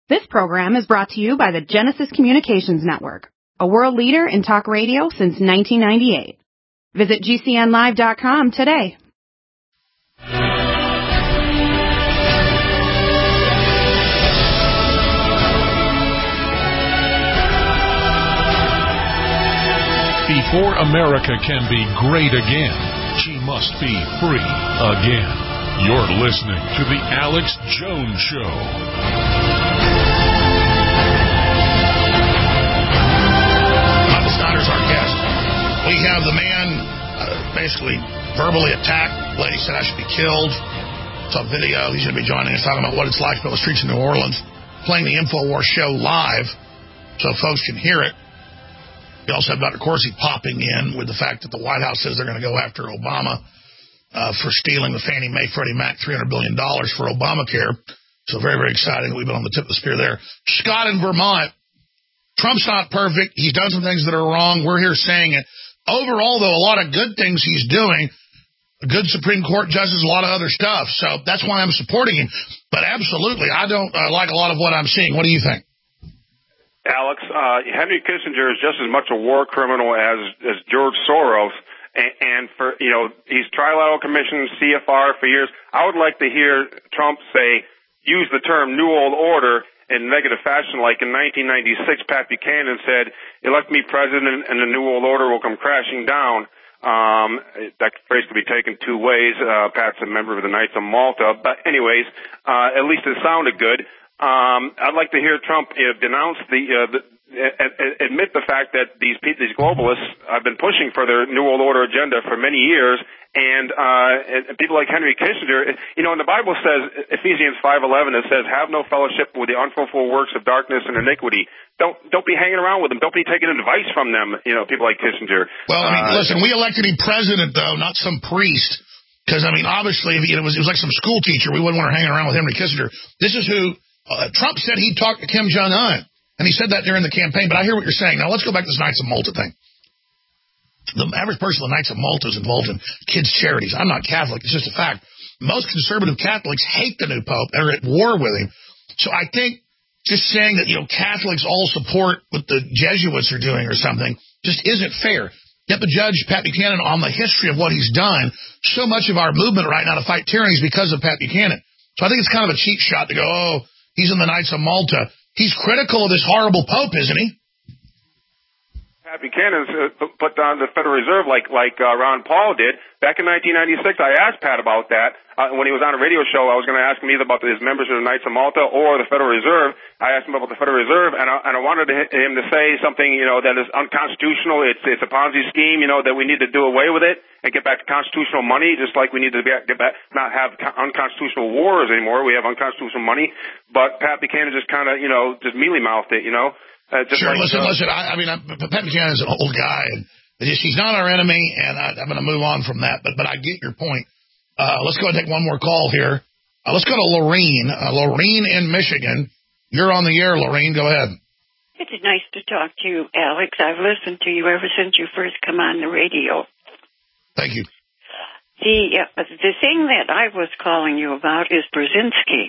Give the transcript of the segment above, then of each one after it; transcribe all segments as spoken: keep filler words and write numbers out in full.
This program is brought to you by the Genesis Communications Network, a world leader in talk radio since nineteen ninety-eight. Visit G C N live dot com today. Before America can be great again, she must be free again. You're listening to The Alex Jones Show. Our guest. We have the man uh, basically verbally attacked. Lady said I should be killed. It's on video. He's going to be joining us talking about what it's like to be on the streets of New Orleans, playing the InfoWars show live so folks can hear it. We also have Doctor Corsi popping in with the fact that the White House says they're going to go after Obama uh, for stealing the Fannie Mae Freddie Mac three hundred billion dollars for Obamacare. So very, very exciting. We've been on the tip of the spear there. Scott in Vermont. Trump's not perfect. He's done some things that are wrong. We're here saying it. Overall, though, a lot of good things he's doing. A good Supreme Court justice, a lot of other stuff. So that's why I'm supporting him. But absolutely, I don't uh, like a lot of what I'm seeing. What do you think? Alex, uh, Henry Kissinger is just as much a war criminal as, as George Soros. And, and for, you know, he's Trilateral Commission, C F R for years. I would like to hear Trump say, use the term New World Order in negative fashion, like in nineteen ninety-six, Pat Buchanan said, elect me president and the New World Order will come crashing down. Um, that phrase could be taken two ways. Uh, Pat's a member of the Knights of Malta. But anyways, uh, at least it sounded good. Um, I'd like to hear Trump uh, denounce the, uh, the uh, admit the fact that these these globalists have been pushing for their New World Order agenda for many years. And, uh, and people like Henry Kissinger, you know, and the Bible says, Ephesians five eleven, it says, have no fellowship with the unfruitful works of darkness and iniquity. Don't, don't be hanging around with them. Don't be taking advice from them, you know, people like Kissinger. Well, I mean, uh, listen, we elected him president, though, not some priest. Because, I mean, obviously, if he, it, was, it was like some school teacher. We wouldn't want to hang around with Henry Kissinger. This is who, uh, Trump said he talked to Kim Jong-un. And he said that during the campaign. But I hear what you're saying. Now, let's go back to this Knights of Malta thing. The average person of the Knights of Malta is involved in kids' charities. I'm not Catholic. It's just a fact. Most conservative Catholics hate the new Pope and are at war with him. So I think just saying that, you know, Catholics all support what the Jesuits are doing or something just isn't fair. Yet the judge, Pat Buchanan, on the history of what he's done, so much of our movement right now to fight tyranny is because of Pat Buchanan. So I think it's kind of a cheap shot to go, oh, he's in the Knights of Malta. He's critical of this horrible Pope, isn't he? Pat Buchanan put down the Federal Reserve like like uh, Ron Paul did. Back in nineteen ninety-six, I asked Pat about that. Uh, when he was on a radio show, I was going to ask him either about his members of the Knights of Malta or the Federal Reserve. I asked him about the Federal Reserve, and I, and I wanted him to say something, you know, that is unconstitutional. It's it's a Ponzi scheme, you know, that we need to do away with it and get back to constitutional money, just like we need to get back, not have unconstitutional wars anymore. We have unconstitutional money. But Pat Buchanan just kind of, you know, just mealy-mouthed it, you know. Uh, just sure, like, listen, uh, listen, I, I mean, I, Pat Buchanan is an old guy, and just, he's not our enemy, and I, I'm going to move on from that, but but I get your point. Uh, let's go and take one more call here. Uh, let's go to Lorene. Uh, Lorene in Michigan. You're on the air, Lorene. Go ahead. It's nice to talk to you, Alex. I've listened to you ever since you first come on the radio. Thank you. The, uh, the thing that I was calling you about is Brzezinski.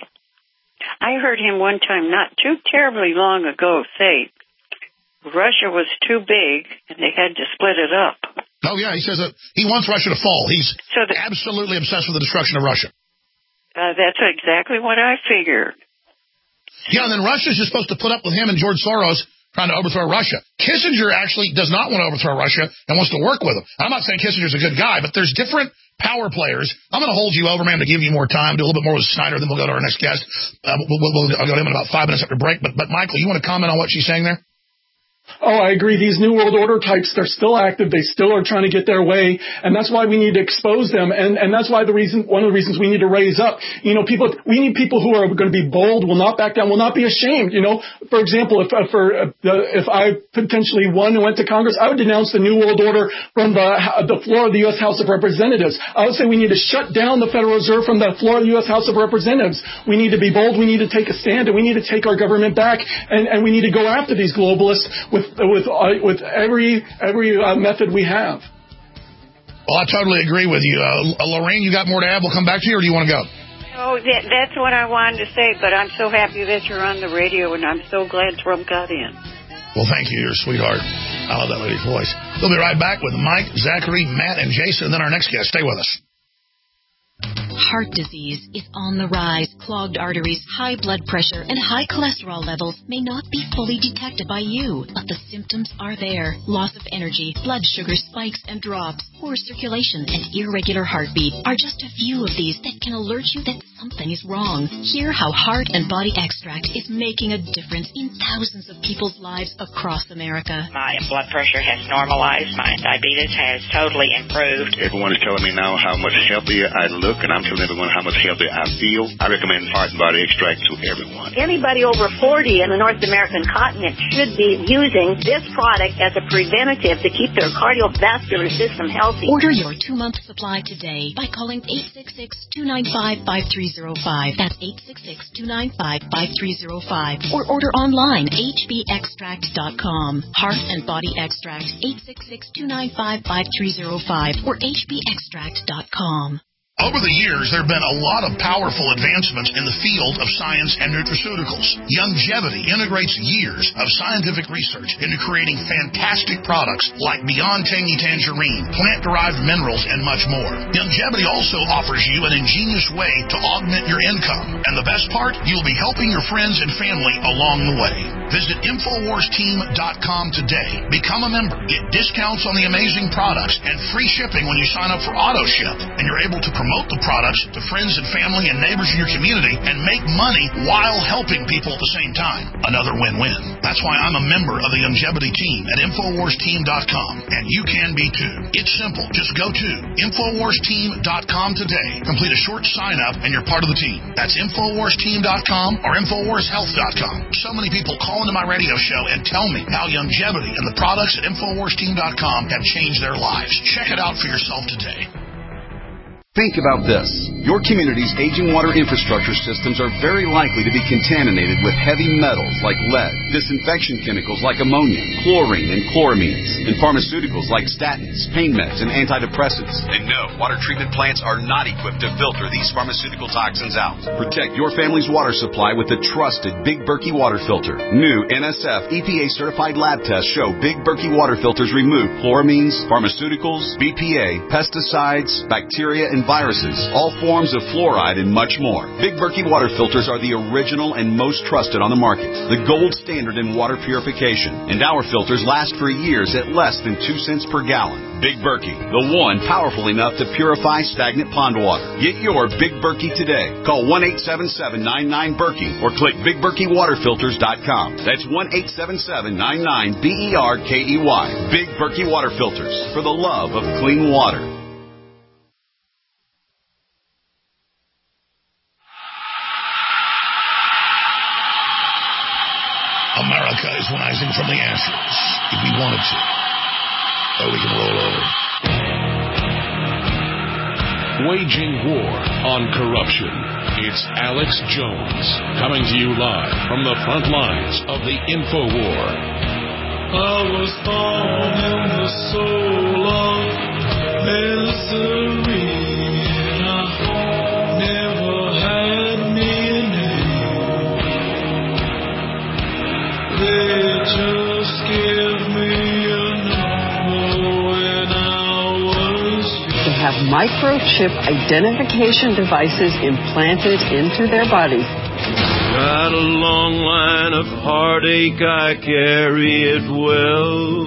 I heard him one time not too terribly long ago say Russia was too big and they had to split it up. Oh, yeah, he says that he wants Russia to fall. He's so the, absolutely obsessed with the destruction of Russia. Uh, that's exactly what I figured. Yeah, and then Russia's just supposed to put up with him and George Soros trying to overthrow Russia. Kissinger actually does not want to overthrow Russia and wants to work with them. I'm not saying Kissinger's a good guy, but there's different power players. I'm going to hold you over, man, to give you more time, do a little bit more with Snyder, then we'll go to our next guest. Uh, we'll, we'll, we'll, I'll go to him in about five minutes after break. But, but Michael, you want to comment on what she's saying there? Oh, I agree. These New World Order types, they're still active. They still are trying to get their way. And that's why we need to expose them. And, and that's why the reason, one of the reasons we need to raise up. You know, people, we need people who are going to be bold, will not back down, will not be ashamed. You know, for example, if, uh, for, uh, the, if I potentially won and went to Congress, I would denounce the New World Order from the, the floor of the U S House of Representatives. I would say we need to shut down the Federal Reserve from the floor of the U S House of Representatives. We need to be bold. We need to take a stand, and we need to take our government back. And, and we need to go after these globalists with, with, uh, with every every uh, method we have. Well, I totally agree with you. Uh, Lorraine, you got more to add? We'll come back to you, or do you want to go? Oh, that, that's what I wanted to say, but I'm so happy that you're on the radio, and I'm so glad Trump got in. Well, thank you. You're a sweetheart. I love that lady's voice. We'll be right back with Mike, Zachary, Matt, and Jason, and then our next guest. Stay with us. Heart disease is on the rise. Clogged arteries, high blood pressure, and high cholesterol levels may not be fully detected by you, but the symptoms are there. Loss of energy, blood sugar spikes and drops, poor circulation, and irregular heartbeat are just a few of these that can alert you that something is wrong. Hear how Heart and Body Extract is making a difference in thousands of people's lives across America. My blood pressure has normalized. My diabetes has totally improved. Everyone is telling me now how much healthier I look, and I'm telling everyone how much healthier I feel. I recommend Heart and Body Extract to everyone. Anybody over forty in the North American continent should be using this product as a preventative to keep their cardiovascular system healthy. Order your two-month supply today by calling eight six six, two nine five, five three zero five. That's eight six six, two nine five, five three zero five. Or order online, h b extract dot com. Heart and Body Extract, eight six six, two nine five, five three zero five or h b extract dot com. Over the years, there have been a lot of powerful advancements in the field of science and nutraceuticals. Youngevity integrates years of scientific research into creating fantastic products like Beyond Tangy Tangerine, plant-derived minerals, and much more. Youngevity also offers you an ingenious way to augment your income. And the best part, you'll be helping your friends and family along the way. Visit Infowars Team dot com today. Become a member. Get discounts on the amazing products and free shipping when you sign up for AutoShip. And you're able to promote Promote the products to friends and family and neighbors in your community and make money while helping people at the same time. Another win-win. That's why I'm a member of the Youngevity team at Infowars Team dot com, and you can be too. It's simple. Just go to Infowars Team dot com today. Complete a short sign-up, and you're part of the team. That's Infowars Team dot com or Infowars Health dot com. So many people call into my radio show and tell me how Youngevity and the products at Infowars Team dot com have changed their lives. Check it out for yourself today. Think about this. Your community's aging water infrastructure systems are very likely to be contaminated with heavy metals like lead, disinfection chemicals like ammonia, chlorine, and chloramines, and pharmaceuticals like statins, pain meds, and antidepressants. And no, water treatment plants are not equipped to filter these pharmaceutical toxins out. Protect your family's water supply with the trusted Big Berkey water filter. New N S F E P A-certified lab tests show Big Berkey water filters remove chloramines, pharmaceuticals, B P A, pesticides, bacteria, and viruses, all forms of fluoride, and much more. Big Berkey water filters are the original and most trusted on the market, the gold standard in water purification, and our filters last for years at less than two cents per gallon. Big Berkey, the one powerful enough to purify stagnant pond water. Get your Big Berkey today. Call one eight seven seven, nine nine, Berkey or click big berkey water filters dot com. That's one eight seven seven, nine nine, B E R K E Y. Big Berkey water filters, for the love of clean water. America is rising from the ashes, if we wanted to. Or we can roll over. Waging war on corruption. It's Alex Jones, coming to you live from the front lines of the InfoWar. I was born in the soul of misery, and I never had meaning. They just give me a number when I was young. They have microchip identification devices implanted into their bodies. Got a long line of heartache, I carry it well.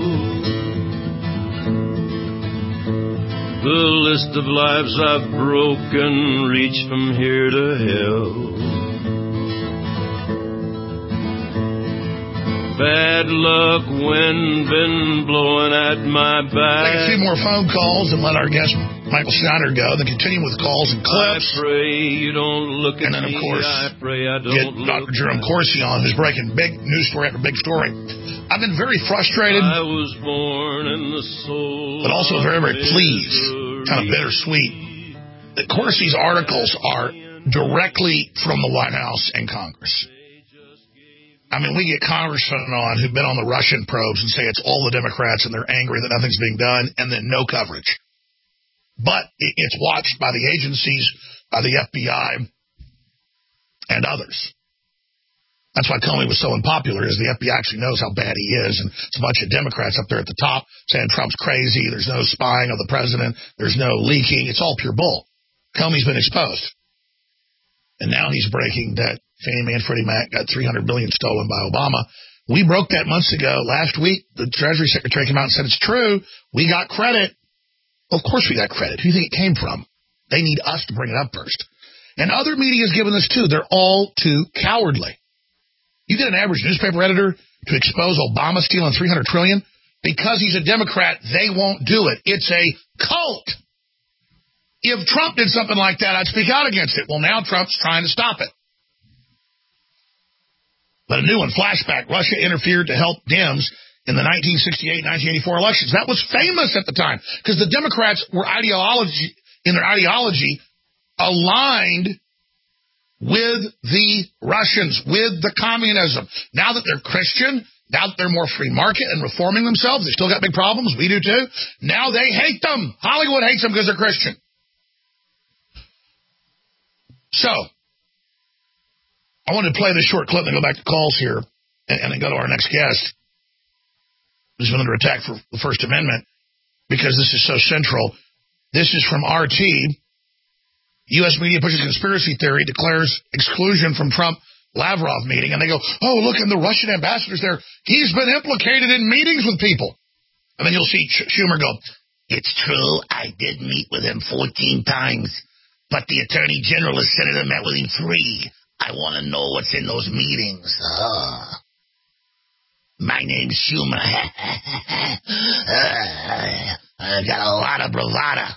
The list of lives I've broken reach from here to hell. Bad luck, wind been blowing at my back. Take a few more phone calls and let our guest Michael Steiner go. Then continue with calls and clips. I pray you don't look at and then, of me. course, I pray I don't get Doctor Jerome Corsi on, who's breaking big news story after big story. I've been very frustrated, I was born in the soul, but also very, very pleased, kind of bittersweet, that Corsi's articles are directly from the White House and Congress. I mean, we get congressmen on who've been on the Russian probes and say it's all the Democrats and they're angry that nothing's being done, and then no coverage. But it's watched by the agencies, by the F B I, and others. That's why Comey was so unpopular, is the F B I actually knows how bad he is, and it's a bunch of Democrats up there at the top saying Trump's crazy, there's no spying of the president, there's no leaking, it's all pure bull. Comey's been exposed. And now he's breaking that Fannie Mae and Freddie Mac got three hundred billion dollars stolen by Obama. We broke that months ago. Last week, the Treasury Secretary came out and said it's true. We got credit. Of course we got credit. Who do you think it came from? They need us to bring it up first. And other media is giving this too. They're all too cowardly. You get an average newspaper editor to expose Obama stealing three hundred trillion dollars because he's a Democrat, they won't do it. It's a cult. If Trump did something like that, I'd speak out against it. Well, now Trump's trying to stop it. But a new one, flashback, Russia interfered to help Dems in the nineteen sixty-eight nineteen eighty-four elections. That was famous at the time because the Democrats were ideology in their ideology aligned with the Russians, with the communism. Now that they're Christian, now that they're more free market and reforming themselves, they still got big problems. We do too. Now they hate them. Hollywood hates them because they're Christian. So, I wanted to play this short clip and go back to calls here and, and then go to our next guest, who's been under attack for the First Amendment, because this is so central. This is from R T. U S media pushes conspiracy theory, declares exclusion from Trump-Lavrov meeting, and they go, oh, look, and the Russian ambassador's there. He's been implicated in meetings with people. And then you'll see Schumer go, it's true, I did meet with him fourteen times, but the Attorney General has Senator met with him three. I want to know what's in those meetings. Uh, my name's Schumer. I got a lot of bravado.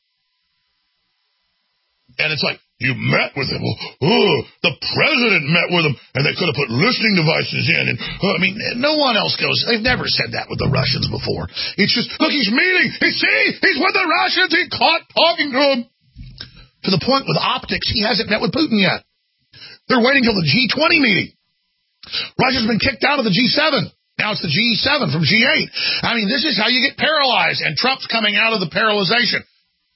And it's like, you met with him. Oh, the president met with him, and they could have put listening devices in. And oh, I mean, no one else goes. They've never said that with the Russians before. It's just, look, he's meeting. He see, he's with the Russians. He caught talking to him. To the point with optics, he hasn't met with Putin yet. They're waiting till the G twenty meeting. Russia's been kicked out of the G seven. Now it's the G seven from G eight. I mean, this is how you get paralyzed, and Trump's coming out of the paralyzation.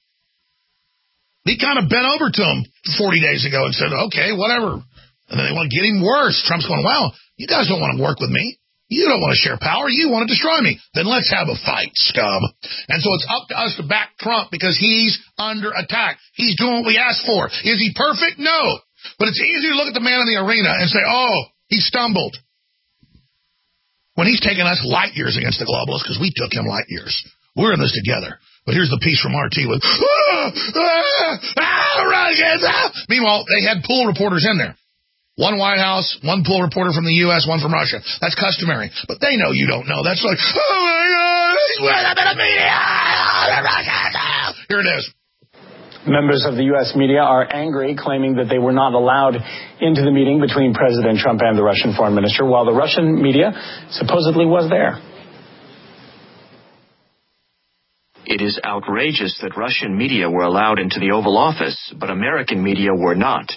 He kind of bent over to him forty days ago and said, okay, whatever. And then they want to get him worse. Trump's going, wow, you guys don't want to work with me. You don't want to share power. You want to destroy me. Then let's have a fight, scum. And so it's up to us to back Trump because he's under attack. He's doing what we asked for. Is he perfect? No. But it's easy to look at the man in the arena and say, oh, he stumbled. When he's taking us light years against the globalists because we took him light years. We're in this together. But here's the piece from R T with, ah, ah, ah, Russians, ah. Meanwhile, they had pool reporters in there. One White House, one pool reporter from the U S, one from Russia. That's customary. But they know you don't know. That's like, oh, my God, he's with them in the media. Here it is. Members of the U S media are angry, claiming that they were not allowed into the meeting between President Trump and the Russian foreign minister, while the Russian media supposedly was there. It is outrageous that Russian media were allowed into the Oval Office, but American media were not.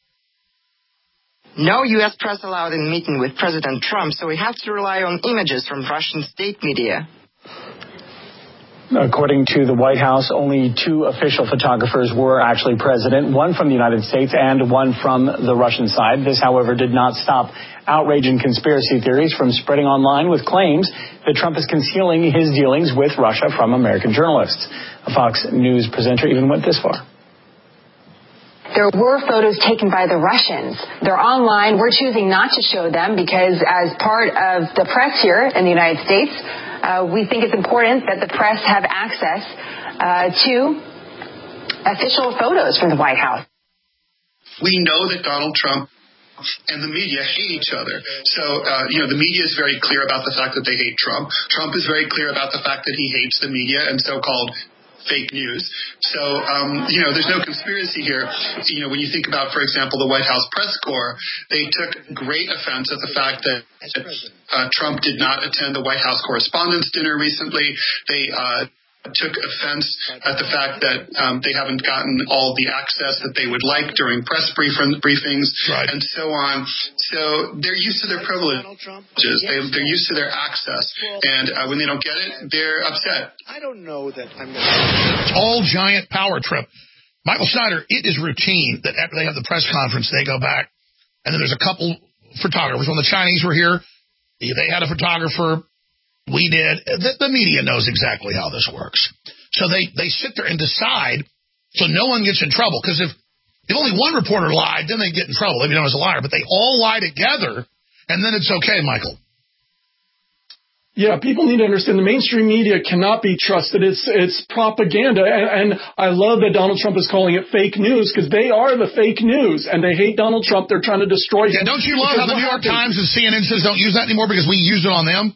No U S press allowed in meeting with President Trump, so we have to rely on images from Russian state media. According to the White House, only two official photographers were actually present, one from the United States and one from the Russian side. This, however, did not stop outrage and conspiracy theories from spreading online with claims that Trump is concealing his dealings with Russia from American journalists. A Fox News presenter even went this far. There were photos taken by the Russians. They're online. We're choosing not to show them because as part of the press here in the United States, uh, we think it's important that the press have access uh, to official photos from the White House. We know that Donald Trump and the media hate each other. So, uh, you know, the media is very clear about the fact that they hate Trump. Trump is very clear about the fact that he hates the media and so-called fake news. So, um, you know, there's no conspiracy here. You know, when you think about, for example, the White House press corps, they took great offense at the fact that uh, Trump did not attend the White House Correspondents' Dinner recently. They uh, took offense at the fact that um, they haven't gotten all the access that they would like during press brief- briefings right. and so on. So they're used to their privileges. They, they're used to their access. And uh, when they don't get it, they're upset. I don't know that I'm going to... All giant power trip. Michael Snyder, it is routine that after they have the press conference, they go back And then there's a couple photographers. When the Chinese were here, they had a photographer. We did. The, the media knows exactly how this works. So they, they sit there and decide so no one gets in trouble. Because if, if only one reporter lied, then they get in trouble. They'd be known as a liar. But they all lie together, and then it's okay, Michael. Yeah, people need to understand the mainstream media cannot be trusted. It's it's propaganda. And, and I love that Donald Trump is calling it fake news because they are the fake news. And they hate Donald Trump. They're trying to destroy him. Yeah, don't you love how the New York Times and C N N says don't use that anymore because we use it on them?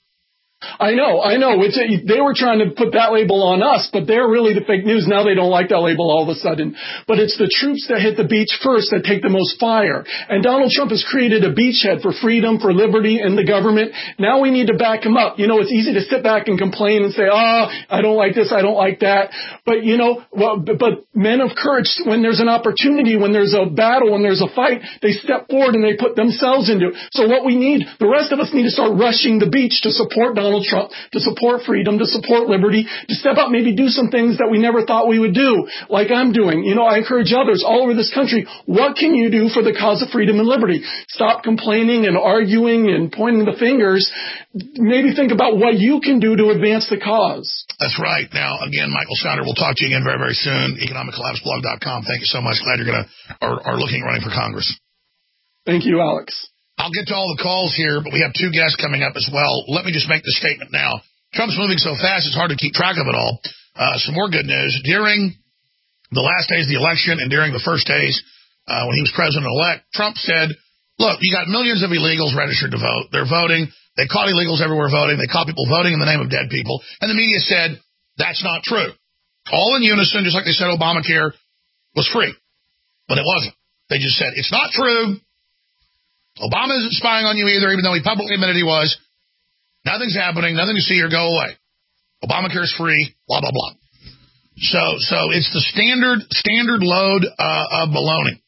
I know, I know. It's a, they were trying to put that label on us, but they're really the fake news. Now they don't like that label all of a sudden. But it's the troops that hit the beach first that take the most fire. And Donald Trump has created a beachhead for freedom, for liberty in the government. Now we need to back him up. You know, it's easy to sit back and complain and say, oh, I don't like this, I don't like that. But, you know, well, but men of courage, when there's an opportunity, when there's a battle, when there's a fight, they step forward and they put themselves into it. So what we need, the rest of us need to start rushing the beach to support Donald Donald Trump, to support freedom, to support liberty, to step up, maybe do some things that we never thought we would do, like I'm doing. You know, I encourage others all over this country, what can you do for the cause of freedom and liberty? Stop complaining and arguing and pointing the fingers. Maybe think about what you can do to advance the cause. That's right. Now, again, Michael Sonder, we'll talk to you again very, very soon. economic collapse blog dot com. Thank you so much. Glad you're going to, are, are looking at running for Congress. Thank you, Alex. I'll get to all the calls here, but we have two guests coming up as well. Let me just make the statement now. Trump's moving so fast, it's hard to keep track of it all. Uh, some more good news. During the last days of the election and during the first days uh, when he was president-elect, Trump said, look, you got millions of illegals registered to vote. They're voting. They caught illegals everywhere voting. They caught people voting in the name of dead people. And the media said, that's not true. All in unison, just like they said Obamacare was free. But it wasn't. They just said, it's not true. Obama isn't spying on you either, even though he publicly admitted he was. Nothing's happening. Nothing to see or go away. Obamacare is free, blah, blah, blah. So so it's the standard standard load uh, of baloney.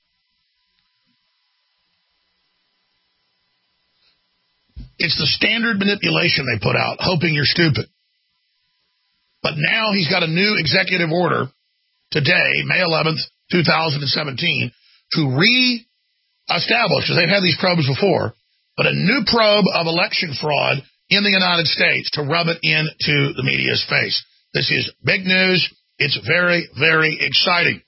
It's the standard manipulation they put out, hoping you're stupid. But now he's got a new executive order today, May eleventh, two thousand seventeen, to re- established, because they've had these probes before, but a new probe of election fraud in the United States to rub it into the media's face. This is big news. It's very, very exciting.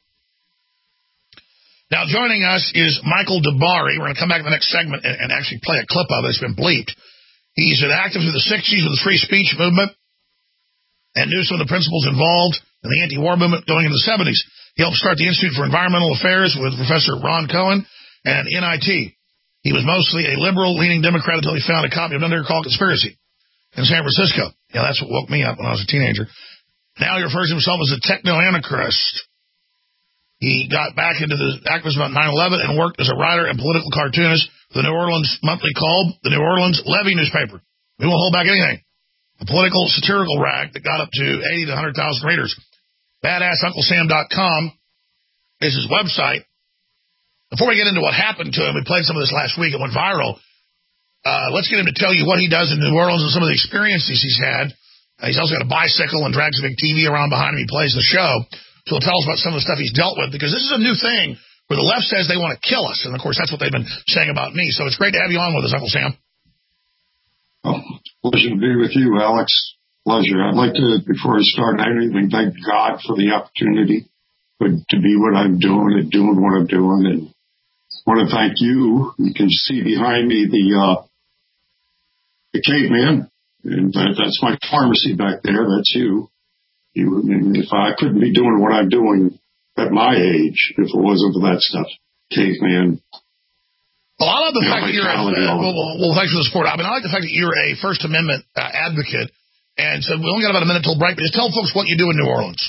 Now, joining us is Michael DiBari. We're going to come back in the next segment and, and actually play a clip of it. It's been bleeped. He's an active through the sixties with the free speech movement and knew some of the principles involved in the anti-war movement going into the seventies. He helped start the Institute for Environmental Affairs with Professor Ron Cohen and N I T. He was mostly a liberal-leaning Democrat until he found a copy of Under Call Conspiracy in San Francisco. Yeah, that's what woke me up when I was a teenager. Now he refers to himself as a techno-anarchist. He got back into the activism about nine eleven and worked as a writer and political cartoonist for the New Orleans monthly called the New Orleans Levy newspaper. We won't hold back anything. A political satirical rag that got up to eighty to one hundred thousand readers. badass uncle sam dot com is his website. Before we get into what happened to him, we played some of this last week. It went viral. Uh, let's get him to tell you what he does in New Orleans and some of the experiences he's had. Uh, he's also got a bicycle and drags a big T V around behind him. He plays the show. So he'll tell us about some of the stuff he's dealt with, because this is a new thing where the left says they want to kill us. And, of course, that's what they've been saying about me. So it's great to have you on with us, Uncle Sam. Oh, pleasure to be with you, Alex. Pleasure. I'd like to, before I start, I don't even thank God for the opportunity but to be what I'm doing and doing what I'm doing. And I want to thank you. You can see behind me the uh, the caveman, and that, that's my pharmacy back there. That's you. You. And if I couldn't be doing what I'm doing at my age, if it wasn't for that stuff, caveman. Well, I love the fact that you're a, uh, well, well, well, thanks for the support. I mean, I like the fact that you're a First Amendment uh, advocate. And so we only got about a minute till break, but just tell folks what you do in New Orleans.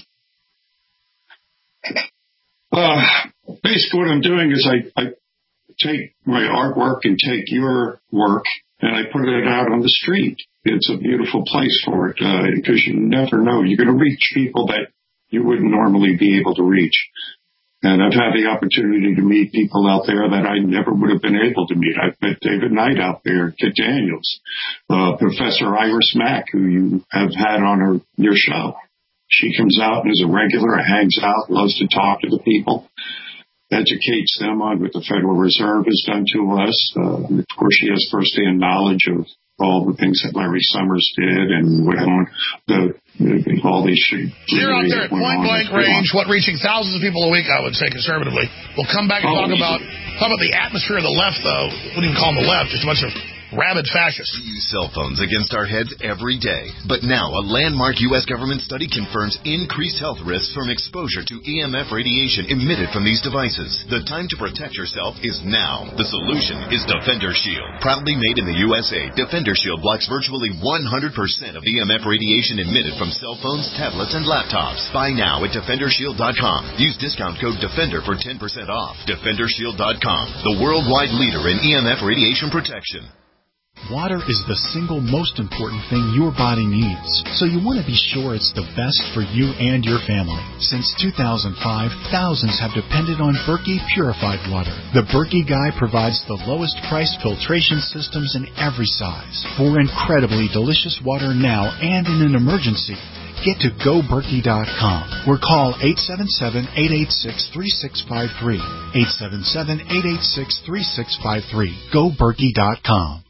Uh, basically what I'm doing is I, I take my artwork and take your work and I put it out on the street. It's a beautiful place for it, uh, because you never know. You're going to reach people that you wouldn't normally be able to reach. And I've had the opportunity to meet people out there that I never would have been able to meet. I've met David Knight out there, Kit Daniels, uh, Professor Iris Mack, who you have had on her, your show. She comes out and is a regular, hangs out, loves to talk to the people. educates them on what the Federal Reserve has done to us. Uh, of course, she has firsthand knowledge of all the things that Larry Summers did and what the, the all these shit. You're out there at point blank range, what reaching thousands of people a week, I would say conservatively. We'll come back and oh, talk about talk about the atmosphere of the left, though. Wouldn't even call them the left, just a bunch of rabid fascists. We use cell phones against our heads every day. But now a landmark U S government study confirms increased health risks from exposure to E M F radiation emitted from these devices. The time to protect yourself is now. The solution is Defender Shield. Proudly made in the U S A, Defender Shield blocks virtually one hundred percent of E M F radiation emitted from cell phones, tablets, and laptops. Buy now at Defender Shield dot com. Use discount code DEFENDER for ten percent off. Defender Shield dot com, the worldwide leader in E M F radiation protection. Water is the single most important thing your body needs, so you want to be sure it's the best for you and your family. Since two thousand five, thousands have depended on Berkey purified water. The Berkey Guy provides the lowest priced filtration systems in every size. For incredibly delicious water now and in an emergency, get to go berkey dot com or call eight seven seven, eight eight six, three six five three. eight seven seven, eight eight six, three six five three. go berkey dot com.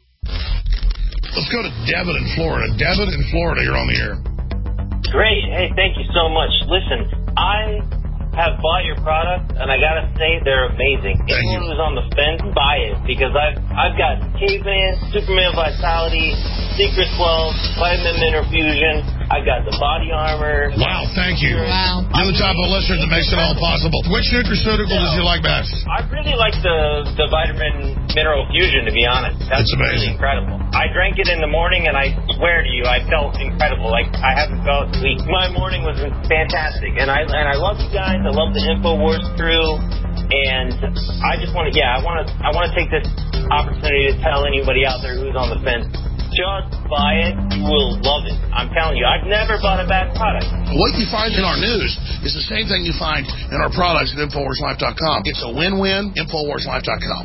Let's go to Devin in Florida. Devin in Florida, you're on the air. Great. Hey, thank you so much. Listen, I have bought your product, and I got to say they're amazing. Thank Anyone you. Who's on the fence, buy it, because I've I've got Caveman, Superman Vitality, Secret twelve, Vitamin Mineral Fusion. I've got the body armor. Wow, thank you. Wow. You're the type of listener that makes it all possible. Which nutraceutical does you like best? I really like the, the Vitamin Mineral Fusion, to be honest. That's it's amazing. Really incredible. I drank it in the morning, and I swear to you, I felt incredible. Like, I haven't felt weak. My morning was fantastic, and I and I love you guys. I love the InfoWars crew, and I just want to, yeah, I want to I want to take this opportunity to tell anybody out there who's on the fence, just buy it. You will love it. I'm telling you, I've never bought a bad product. What you find in our news is the same thing you find in our products at Infowars Life dot com. It's a win-win. Infowars Life dot com.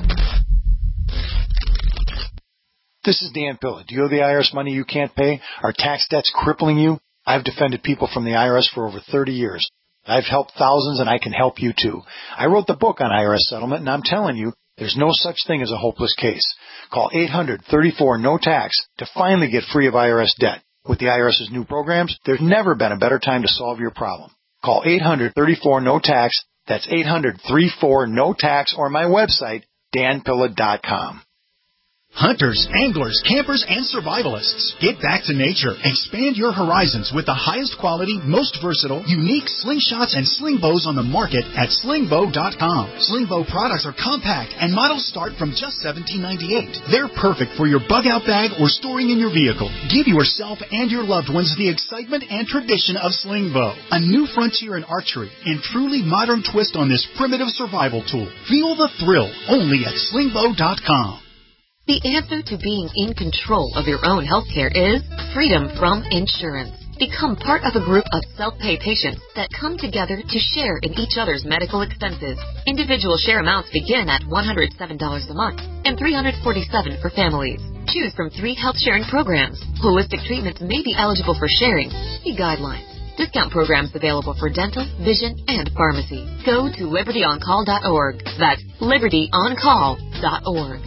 This is Dan Pilla. Do you owe the I R S money you can't pay? Are tax debts crippling you? I've defended people from the I R S for over thirty years. I've helped thousands, and I can help you too. I wrote the book on I R S settlement, and I'm telling you, there's no such thing as a hopeless case. Call eight hundred, thirty-four, no tax to finally get free of I R S debt. With the IRS's new programs, there's never been a better time to solve your problem. Call eight hundred, thirty-four, no tax. That's eight hundred, thirty-four, no tax, or my website, dan pilla dot com. Hunters, anglers, campers, and survivalists. Get back to nature. Expand your horizons with the highest quality, most versatile, unique slingshots and sling bows on the market at sling bow dot com. Sling bow products are compact and models start from just seventeen ninety-eight. They're perfect for your bug-out bag or storing in your vehicle. Give yourself and your loved ones the excitement and tradition of sling bow. A new frontier in archery and truly modern twist on this primitive survival tool. Feel the thrill only at sling bow dot com. The answer to being in control of your own healthcare is freedom from insurance. Become part of a group of self-pay patients that come together to share in each other's medical expenses. Individual share amounts begin at one hundred seven dollars a month and three hundred forty-seven dollars for families. Choose from three health sharing programs. Holistic treatments may be eligible for sharing. See guidelines. Discount programs available for dental, vision, and pharmacy. Go to liberty on call dot org. That's liberty on call dot org.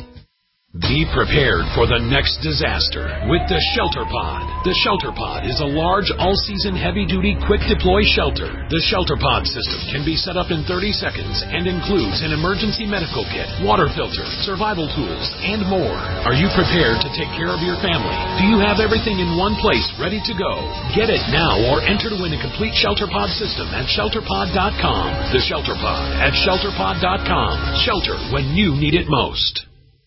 Be prepared for the next disaster with the Shelter Pod. The Shelter Pod is a large, all-season, heavy-duty, quick-deploy shelter. The Shelter Pod system can be set up in thirty seconds and includes an emergency medical kit, water filter, survival tools, and more. Are you prepared to take care of your family? Do you have everything in one place ready to go? Get it now or enter to win a complete Shelter Pod system at shelter pod dot com. The Shelter Pod at shelter pod dot com. Shelter when you need it most.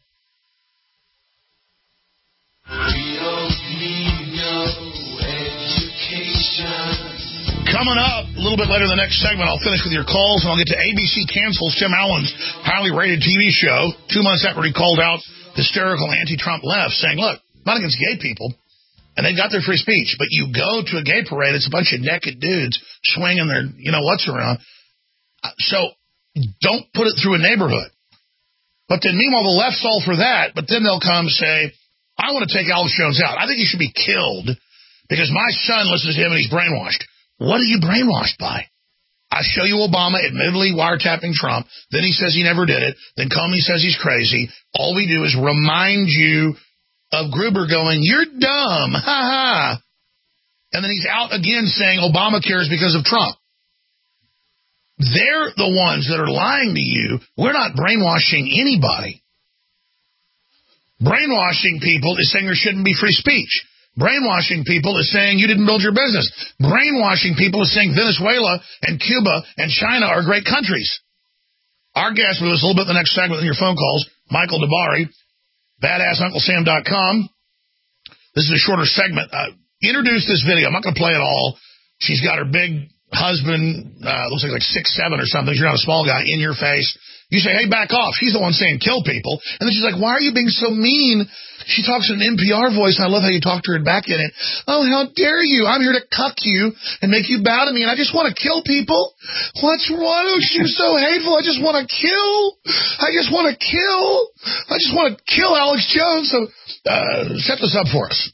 Coming up a little bit later in the next segment, I'll finish with your calls, and I'll get to A B C cancels Tim Allen's highly rated T V show two months after he called out hysterical anti-Trump left, saying, look, I'm not against gay people, and they've got their free speech, but you go to a gay parade, it's a bunch of naked dudes swinging their you-know-what's around. So don't put it through a neighborhood. But then, meanwhile, the left's all for that, but then they'll come say, I want to take Alex Jones out. I think he should be killed because my son listens to him and he's brainwashed. What are you brainwashed by? I show you Obama admittedly wiretapping Trump. Then he says he never did it. Then Comey says he's crazy. All we do is remind you of Gruber going, you're dumb, ha ha. And then he's out again saying Obamacare is because of Trump. They're the ones that are lying to you. We're not brainwashing anybody. Brainwashing people is saying there shouldn't be free speech. Brainwashing people is saying you didn't build your business. Brainwashing people is saying Venezuela and Cuba and China are great countries. Our guest with us a little bit in the next segment in your phone calls, Michael Dabari, badass uncle sam dot com. This is a shorter segment. Uh, introduce this video. I'm not going to play it all. She's got her big husband, uh, looks like like six seven or something. You're not a small guy, in your face. You say, hey, back off. She's the one saying kill people. And then she's like, why are you being so mean? She talks in an N P R voice, and I love how you talk to her back in it. Oh, how dare you? I'm here to cuck you and make you bow to me, and I just want to kill people? What's wrong? Oh, she's so hateful. I just want to kill. I just want to kill. I just want to kill Alex Jones. So uh, set this up for us.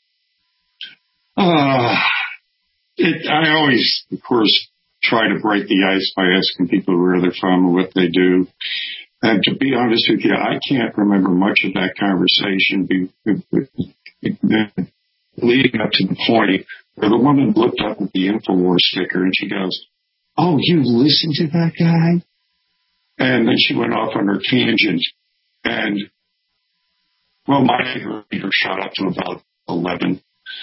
Uh, it, I always, of course, try to break the ice by asking people where they're from and what they do. And to be honest with you, I can't remember much of that conversation be, leading up to the point where the woman looked up at the InfoWars sticker and she goes, oh, you listen to that guy? And then she went off on her tangent. And, well, my reader shot up to about eleven.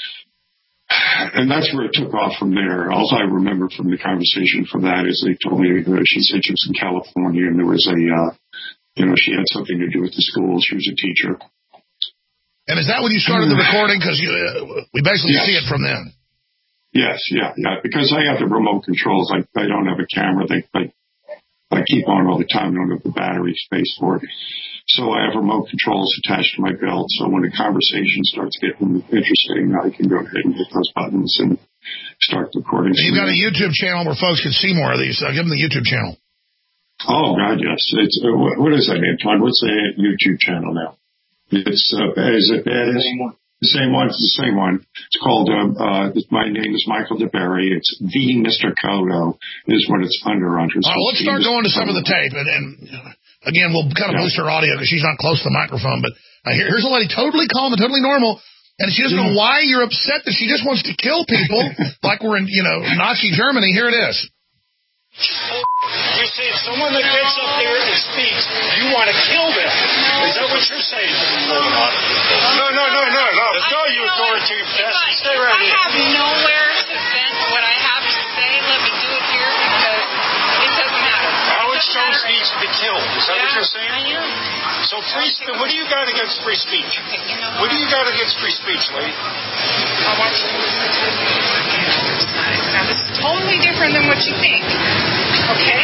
And that's where it took off from there. All I remember from the conversation from that is they told me uh, she said she was in California and there was a, uh, you know, she had something to do with the school. She was a teacher. And is that when you started the recording? Because uh, we basically yes. see it from them. Yes, yeah, yeah. Because I have the remote controls. I, I don't have a camera. They, I, I keep on all the time. I don't have the battery space for it. So I have remote controls attached to my belt. So when the conversation starts getting interesting, I can go ahead and hit those buttons and start recording. And you've got a YouTube channel where folks can see more of these. Uh, give them the YouTube channel. Oh, God, yes. It's uh, what, what is that, Antoine? What's the YouTube channel now? It's uh, is it badass? The same one. It's the same one. It's called. Uh, uh, my name is Michael DeBerry. It's the Mister Kodo is what it's under. under. All right, let's start going to some of the tape and. and Again, we'll kind of yeah. boost her audio because she's not close to the microphone. But uh, here, here's a lady totally calm and totally normal. And she doesn't yeah. know why you're upset that she just wants to kill people like we're in, you know, Nazi Germany. Here it is. You're saying someone that gets up there and speaks, you want to kill them. Is that what you're saying? No, no, no, no, no. No, you authoritative bastard. Stay right here. I have nowhere to vent what I have to say. Let me do it here because it doesn't matter. Alex Jones needs to be killed. Is that yeah, what you're saying? I am. So free speech. What do you got against free speech? Okay, you know what? what do you got against free speech, lady? I want you to listen to the other side. Now, this is totally different than what you think. Okay?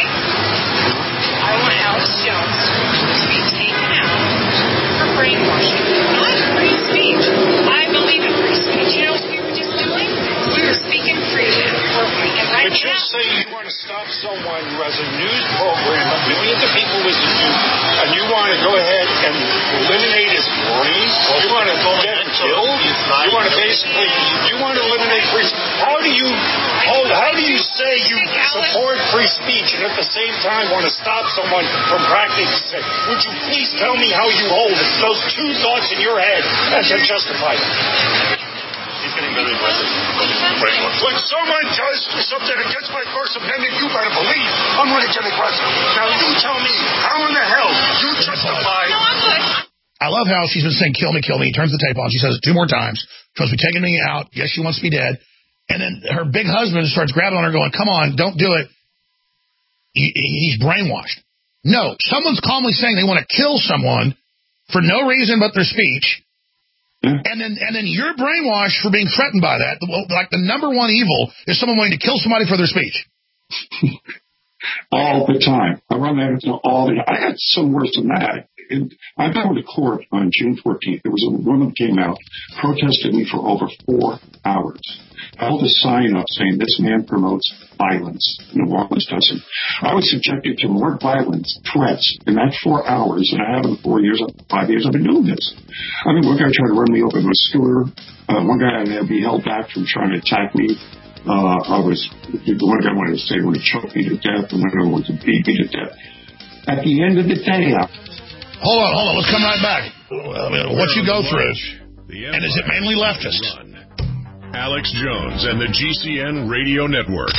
I want Alex Jones to be taken out for brainwashing. Not free speech. I believe in free speech. You know what we were just doing? We were speaking freely. And right but you're now, saying you want to stop someone who has a news program that millions of people listen to, and you want to go ahead and eliminate his brain? You want to get him killed? You want to basically, you want to eliminate free speech? How do you hold, how do you say you support free speech and at the same time want to stop someone from practicing it? Would you please tell me how you hold those two thoughts in your head and to justify them? He's getting really aggressive. When someone does something against my First Amendment, you better believe I'm going to get aggressive. Now you tell me, how in the hell you justify... I love how she's been saying, kill me, kill me. He turns the tape on. She says it two more times. She's supposed to be taking me out. Yes, she wants to be dead. And then her big husband starts grabbing on her going, come on, don't do it. He, he's brainwashed. No, someone's calmly saying they want to kill someone for no reason but their speech. Yeah. And then and then you're brainwashed for being threatened by that. Like the number one evil is someone wanting to kill somebody for their speech. All the time. I run that into all the I got some worse than that. And I went to court on June fourteenth. There was a woman who came out, protested me for over four hours. Held a sign up saying this man promotes violence. No, Wallace doesn't. I was subjected to more violence, threats in that four hours than I have in the four years, five years I've been doing this. I mean, one guy tried to run me over with a scooter. Uh, one guy had to be held back from trying to attack me Uh, I was, the one guy wanted to say when he choked me to death, and when I wanted to beat me to death. At the end of the day, I... Hold on, hold on, let's come right back. Uh, what you go through, and is it mainly leftist? Alex Jones and the G C N Radio Network.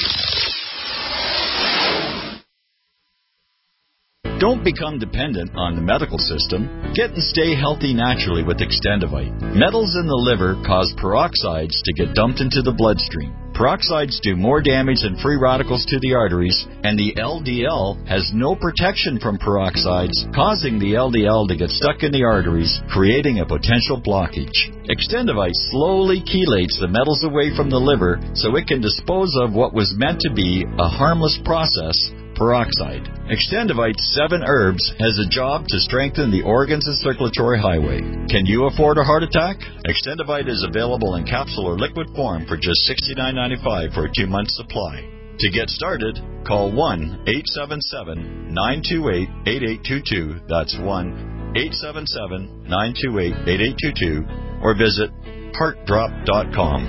Don't become dependent on the medical system. Get and stay healthy naturally with Extendivite. Metals in the liver cause peroxides to get dumped into the bloodstream. Peroxides do more damage than free radicals to the arteries, and the L D L has no protection from peroxides, causing the L D L to get stuck in the arteries, creating a potential blockage. Extendivite slowly chelates the metals away from the liver so it can dispose of what was meant to be a harmless process, peroxide. Extendivite's seven herbs has a job to strengthen the organs and circulatory highway. Can you afford a heart attack? Extendivite is available in capsule or liquid form for just sixty-nine ninety-five for a two-month supply. To get started, call one eight seven seven, nine two eight, eight eight two two. That's one eight seven seven, nine two eight, eight eight two two, or visit heart drop dot com.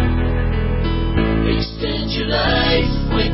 Extend your life with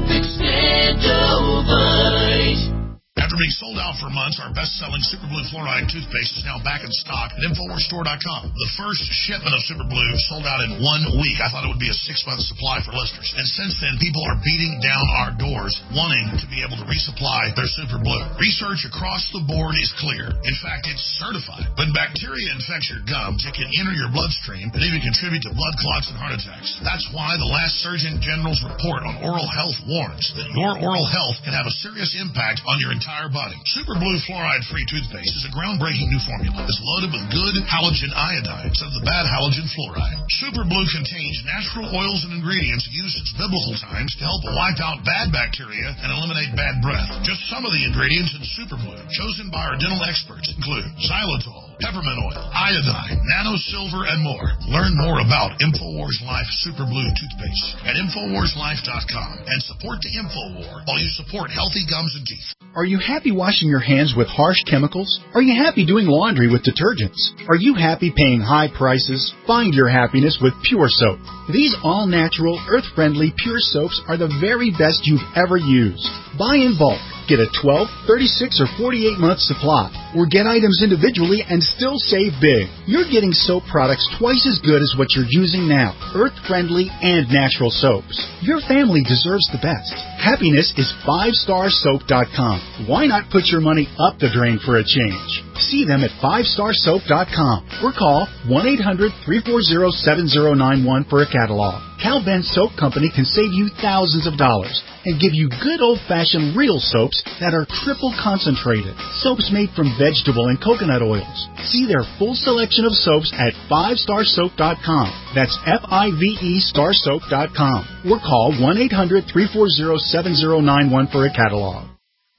Extendivite. After being sold out for months, our best-selling Super Blue Fluoride toothpaste is now back in stock at Infowars Store dot com. The first shipment of Super Blue sold out in one week. I thought it would be a six-month supply for listeners. And since then, people are beating down our doors wanting to be able to resupply their Super Blue. Research across the board is clear. In fact, it's certified. When bacteria infects your gums, it can enter your bloodstream and even contribute to blood clots and heart attacks. That's why the last Surgeon General's report on oral health warns that your oral health can have a serious impact on your entire body. Super Blue Fluoride-Free toothpaste is a groundbreaking new formula. It's loaded with good halogen iodine instead of the bad halogen fluoride. Super Blue contains natural oils and ingredients used since biblical times to help wipe out bad bacteria and eliminate bad breath. Just some of the ingredients in Super Blue, chosen by our dental experts, include xylitol, peppermint oil, iodine, nano silver, and more. Learn more about InfoWars Life Super Blue toothpaste at Infowars Life dot com and support the InfoWar while you support healthy gums and teeth. Are you happy washing your hands with harsh chemicals? Are you happy doing laundry with detergents? Are you happy paying high prices? Find your happiness with Pure Soap. These all-natural, earth-friendly Pure Soaps are the very best you've ever used. Buy in bulk. Get a twelve, thirty-six, or forty-eight month supply, or get items individually and still save big. You're getting soap products twice as good as what you're using now, earth-friendly and natural soaps. Your family deserves the best. Happiness is five star soap dot com. Why not put your money up the drain for a change? See them at five star soap dot com or call one eight hundred, three four zero, seven zero nine one for a catalog. Cal Ben Soap Company can save you thousands of dollars and give you good old-fashioned real soaps that are triple concentrated. Soaps made from vegetable and coconut oils. See their full selection of soaps at five star soap dot com. That's F I V E star soap dot com. Or call one eight hundred, three four zero, seven zero nine one for a catalog.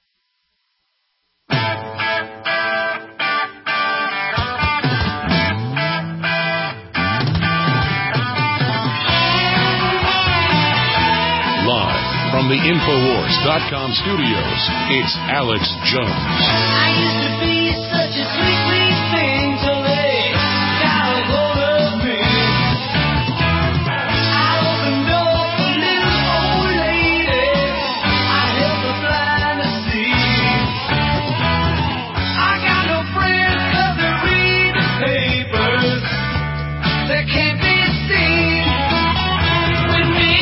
From the Infowars dot com studios, it's Alex Jones. I used to be such a sweet, sweet thing till they got a hold of me. I opened up a little old lady. I helped her blind to see. I got no friends 'cause they read the papers. They can't be seen with me.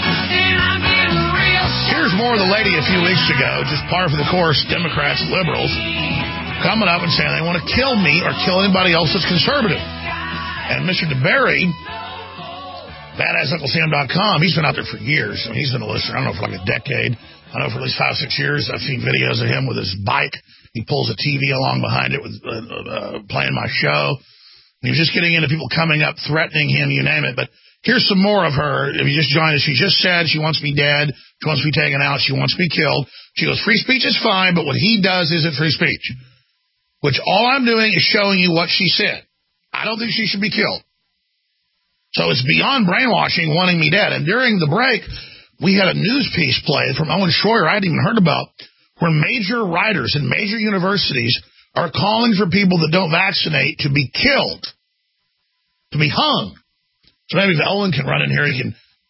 More of the lady a few weeks ago, just par for the course, Democrats, liberals, coming up and saying they want to kill me or kill anybody else that's conservative. And Mister DeBerry, badass uncle sam dot com, he's been out there for years. I mean, he's been a listener, I don't know, for like a decade. I know for at least five, six years. I've seen videos of him with his bike. He pulls a T V along behind it with uh, uh, playing my show. He was just getting into people coming up, threatening him, you name it. But here's some more of her. If you just joined us, she just said she wants me dead. She wants me taken out. She wants me killed. She goes, free speech is fine, but what he does isn't free speech. Which all I'm doing is showing you what she said. I don't think she should be killed. So it's beyond brainwashing, wanting me dead. And during the break, we had a news piece played from Owen Schroyer I hadn't even heard about, where major writers in major universities are calling for people that don't vaccinate to be killed, to be hung. So maybe if Owen can run in here, he can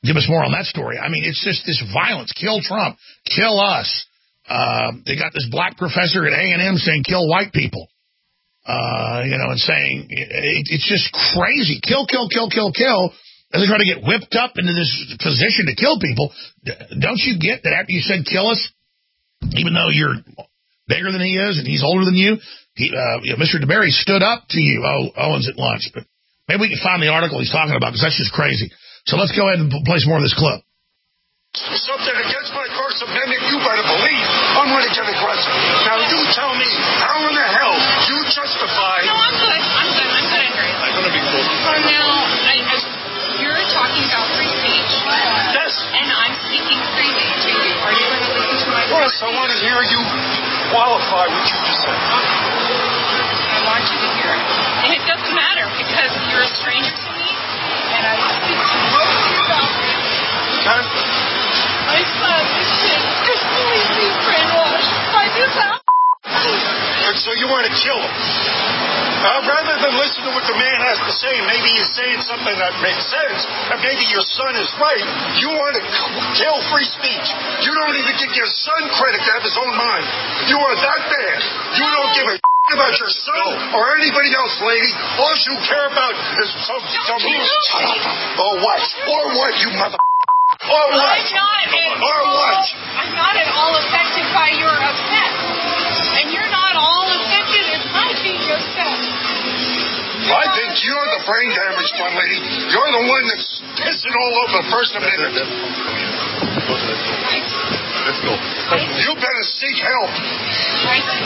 give us more on that story. I mean, it's just this violence. Kill Trump. Kill us. Uh, they got this black professor at A and M saying kill white people. Uh, you know, and saying it, it's just crazy. Kill, kill, kill, kill, kill. And they try to get whipped up into this position to kill people. Don't you get that after you said kill us, even though you're bigger than he is and he's older than you, he, uh, you know, Mister DeBerry stood up to you. Oh, Owens at lunch. But maybe we can find the article he's talking about, because that's just crazy. So let's go ahead and play some more of this clip. Something against my First Amendment, you better believe I'm going to get aggressive. Now, you tell me, how in the hell you justify... No, I'm good. I'm good. I'm good, Andrew. I'm going to be cool. Well, now, I, I, you're talking about free speech. Yes. And I'm speaking freely to you. Are you going to listen to my Yes, I want to hear you qualify what you just said. I want you to hear it. And it doesn't matter, because you're a stranger to me, and I speak to both of you about this. Okay. My son is completely brainwashed by this house. And so you want to kill him. Uh, rather than listen to what the man has to say, maybe he's saying something that makes sense, and maybe your son is right, you want to kill free speech. You don't even give your son credit to have his own mind. You are that bad. You don't give a about your son or anybody else, lady. All you care about is some some or what? Or what, you mother... Or what? I'm not at or all, what? I'm not at all affected by your upset. And you're not all affected as my being upset. I think you're the brain damaged one, lady. You're the one that's pissing all over the First Amendment. Let's go. You better seek help. I do.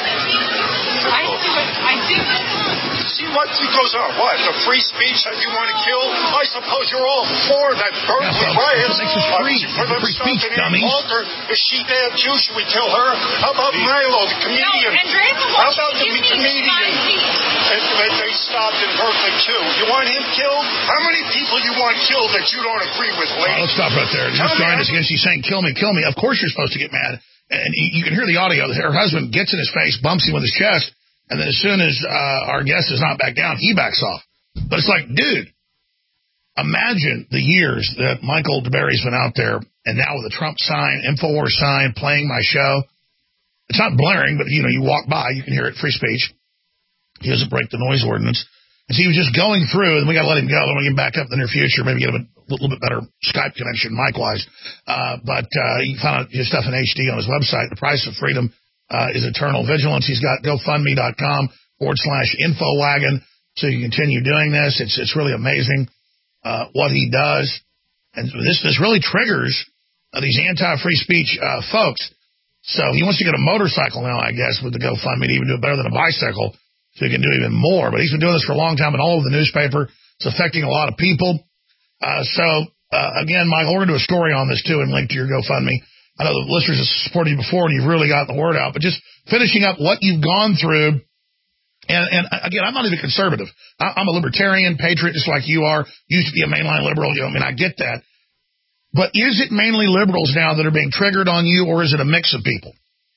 I do it. I do it. See what goes on? What? The free speech that you want to kill? I suppose you're all for that Berkeley riots. Makes us free. For them Free speech, stopping dummies. Walter, is she bad too? Should we kill her? How about Milo, the comedian? No, Andrea, How about the you comedian? And they, they stopped in Berkeley too. You want him killed? How many people you want killed that you don't agree with, lady? Right, let's stop right there. Just joined us again. She's saying, kill me, kill me. Of course you're supposed to get mad. And you can hear the audio. Her husband gets in his face, bumps him with his chest, and then as soon as uh, our guest is not back down, he backs off. But it's like, dude, imagine the years that Michael DeBerry's been out there, and now with a Trump sign, InfoWars sign, playing my show. It's not blaring, but, you know, you walk by, you can hear it, free speech. He doesn't break the noise ordinance. And so he was just going through, and we got to let him go. Then we can back up in the near future, maybe get him a little bit better Skype connection, mic-wise. Uh, but uh, you can find out his stuff in H D on his website. The price of freedom uh, is eternal vigilance. He's got GoFundMe.com forward slash InfoWagon. So you continue doing this. It's it's really amazing uh, what he does. And this, this really triggers uh, these anti-free speech uh, folks. So he wants to get a motorcycle now, I guess, with the GoFundMe to even do it better than a bicycle. So he can do even more. But he's been doing this for a long time and all over the newspaper. It's affecting a lot of people. Uh, so, uh, again, Michael, we're going to do a story on this, too, and link to your GoFundMe. I know the listeners have supported you before, and you've really gotten the word out. But just finishing up what you've gone through. And, and again, I'm not even conservative. I, I'm a libertarian, patriot, just like you are. Used to be a mainline liberal. You know, I mean, I get that. But is it mainly liberals now that are being triggered on you, or is it a mix of people?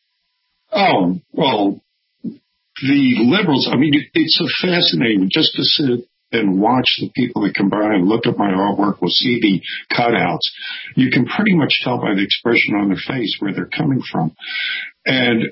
Oh, well... The liberals, I mean, it's so fascinating just to sit and watch the people that come by and look at my artwork, will see the cutouts. You can pretty much tell by the expression on their face where they're coming from. And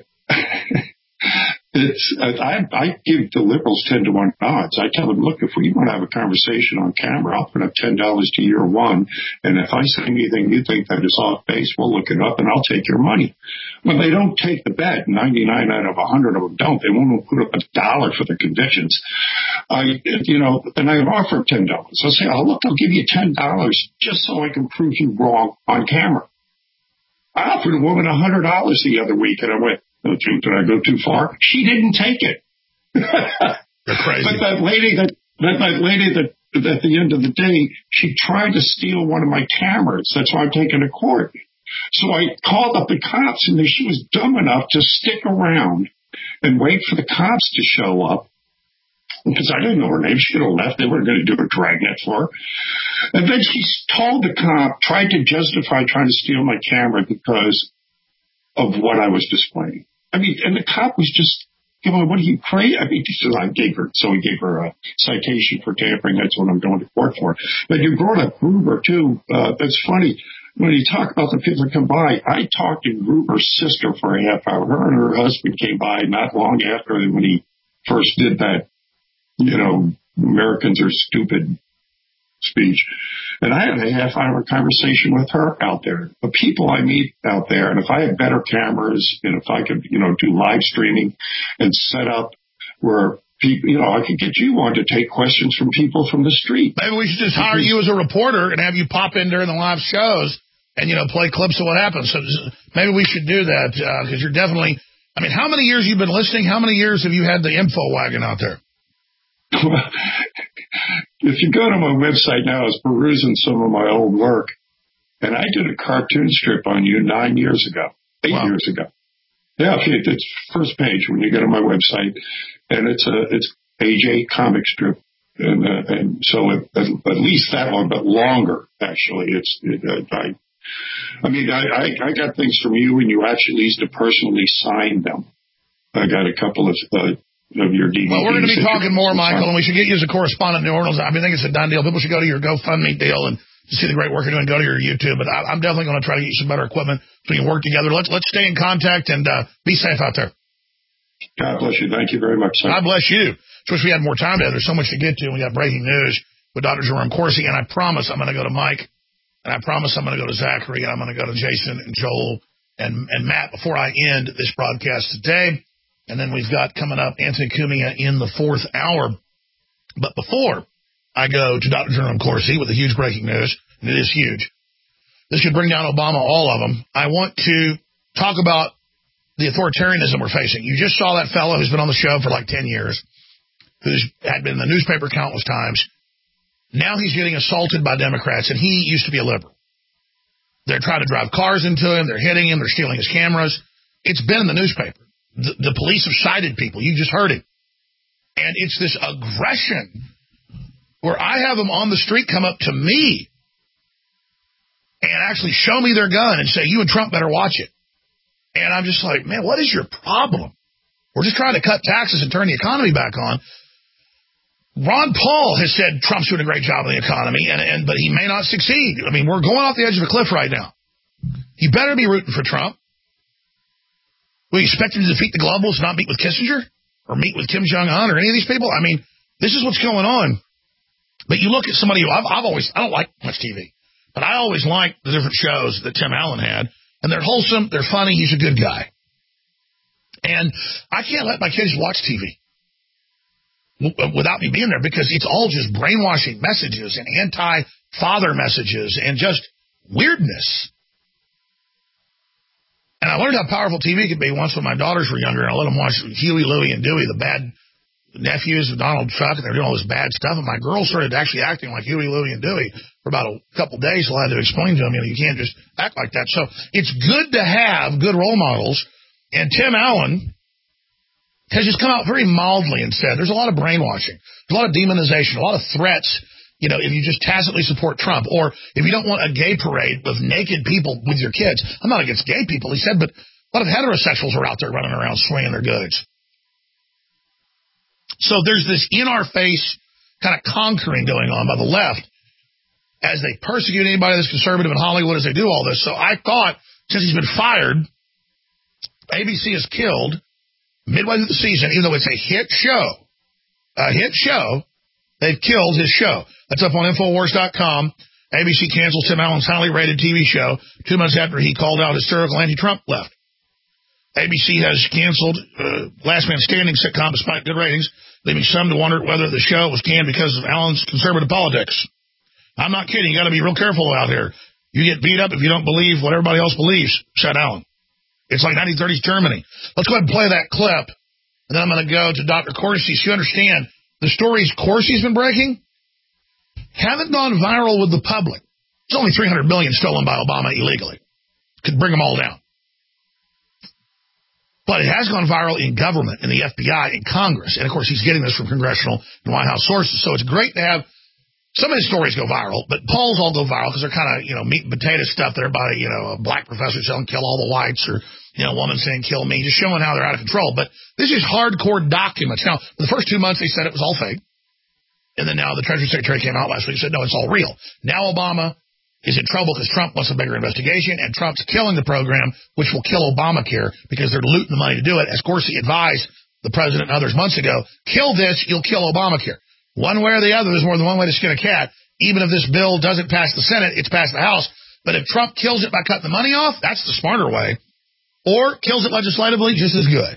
it's I, I give the liberals ten to one odds. I tell them, look, if we want to have a conversation on camera, I'll put up ten dollars to year one. And if I say anything you think that is off base, we'll look it up and I'll take your money. Well, they don't take the bet. ninety-nine out of one hundred of them don't. They won't put up a dollar for their convictions. I, you know, and I offer ten dollars. I'll say, oh, look, I'll give you ten dollars just so I can prove you wrong on camera. I offered a woman one hundred dollars the other week, and I went, oh, did I go too far? She didn't take it. They're crazy. But that lady that, that, that lady that, at the end of the day, she tried to steal one of my cameras. That's why I'm taking to court. So I called up the cops, and she was dumb enough to stick around and wait for the cops to show up. Because I didn't know her name. She could have left. They were going to do a dragnet for her. And then she told the cop, tried to justify trying to steal my camera because of what I was displaying. I mean, and the cop was just Come on, what are you crazy? I mean, she said, I gave her, so he gave her a citation for tampering. That's what I'm going to court for. But you brought up Gruber, too. Uh, that's funny. When you talk about the people that come by, I talked to Gruber's sister for a half hour. Her and her husband came by not long after when he first did that, you know, Americans are stupid speech. And I had a half hour conversation with her out there. The people I meet out there, and if I had better cameras, and if I could, you know, do live streaming and set up where people, you know, I could get you on to take questions from people from the street. Maybe we should just hire you as a reporter and have you pop in during the live shows and, you know, play clips of what happens. So maybe we should do that because uh, you're definitely, I mean, how many years you've been listening? How many years have you had the info wagon out there? If you go to my website now, I was perusing some of my old work, and I did a cartoon strip on you nine years ago, eight wow. years ago. Yeah, it's first page when you go to my website, and it's a it's A J comic strip, and uh, and so it, at, at least that long, but longer actually. It's it, uh, I, I mean I, I I got things from you, and you actually used to personally sign them. I got a couple of. Uh, Of your D V Ds. Well, we're going to be talking more, Michael, and we should get you as a correspondent in New Orleans. I mean, I think it's a done deal. People should go to your GoFundMe deal and see the great work you're doing. Go to your YouTube. But I, I'm definitely going to try to get you some better equipment so we can work together. Let's let's stay in contact and uh, be safe out there. God bless you. Thank you very much, sir. God bless you. Just wish we had more time today. There's so much to get to. We got breaking news with Doctor Jerome Corsi, and I promise I'm going to go to Mike, and I promise I'm going to go to Zachary, and I'm going to go to Jason and Joel and, and Matt before I end this broadcast today. And then we've got coming up Anthony Cumia in the fourth hour. But before I go to Doctor Jerome Corsi with the huge breaking news, and it is huge, this should bring down Obama, all of them, I want to talk about the authoritarianism we're facing. You just saw that fellow who's been on the show for like ten years, who's had been in the newspaper countless times. Now he's getting assaulted by Democrats, and he used to be a liberal. They're trying to drive cars into him. They're hitting him. They're stealing his cameras. It's been in the newspaper. The, the police have cited people. You just heard it. And it's this aggression where I have them on the street come up to me and actually show me their gun and say, you and Trump better watch it. And I'm just like, man, what is your problem? We're just trying to cut taxes and turn the economy back on. Ron Paul has said Trump's doing a great job in the economy, and, and but he may not succeed. I mean, we're going off the edge of a cliff right now. You better be rooting for Trump. We expect him to defeat the globalists, not meet with Kissinger or meet with Kim Jong-un or any of these people. I mean, this is what's going on. But you look at somebody who I've, I've always, I don't like much T V, but I always liked the different shows that Tim Allen had. And they're wholesome. They're funny. He's a good guy. And I can't let my kids watch T V without me being there because it's all just brainwashing messages and anti-father messages and just weirdness. And I learned how powerful T V could be once when my daughters were younger, and I let them watch Huey, Louie, and Dewey, the bad nephews of Donald Trump, and they were doing all this bad stuff. And my girls started actually acting like Huey, Louie, and Dewey for about a couple of days. So I had to explain to them, you know, you can't just act like that. So it's good to have good role models. And Tim Allen has just come out very mildly and said there's a lot of brainwashing, there's a lot of demonization, a lot of threats. You know, if you just tacitly support Trump, or if you don't want a gay parade with naked people with your kids. I'm not against gay people, he said, but a lot of heterosexuals are out there running around swinging their goods. So there's this in-our-face kind of conquering going on by the left as they persecute anybody that's conservative in Hollywood as they do all this. So I thought, since he's been fired, A B C has killed, midway through the season, even though it's a hit show, a hit show, they've killed his show. That's up on Infowars dot com. A B C cancels Tim Allen's highly rated T V show two months after he called out hysterical anti-Trump left. A B C has canceled uh, Last Man Standing sitcom despite good ratings, leaving some to wonder whether the show was canned because of Allen's conservative politics. I'm not kidding. You got to be real careful out here. You get beat up if you don't believe what everybody else believes, said Allen. It's like nineteen thirties Germany. Let's go ahead and play that clip, and then I'm going to go to Doctor Corsi so you understand the stories Corsi's been breaking haven't gone viral with the public. There's only three hundred billion dollars stolen by Obama illegally. Could bring them all down. But it has gone viral in government, in the F B I, in Congress. And, of course, he's getting this from congressional and White House sources. So it's great to have some of his stories go viral, but polls all go viral because they're kind of, you know, meat and potato stuff. They're about, you know, a black professor saying kill all the whites, or, you know, a woman saying kill me, just showing how they're out of control. But this is hardcore documents. Now, for the first two months, they said it was all fake. And then now the Treasury Secretary came out last week and said, no, it's all real. Now Obama is in trouble because Trump wants a bigger investigation, and Trump's killing the program, which will kill Obamacare because they're looting the money to do it. As Corsi advised the president and others months ago, kill this, you'll kill Obamacare. One way or the other, there's more than one way to skin a cat. Even if this bill doesn't pass the Senate, it's passed the House. But if Trump kills it by cutting the money off, that's the smarter way. Or kills it legislatively, just as good.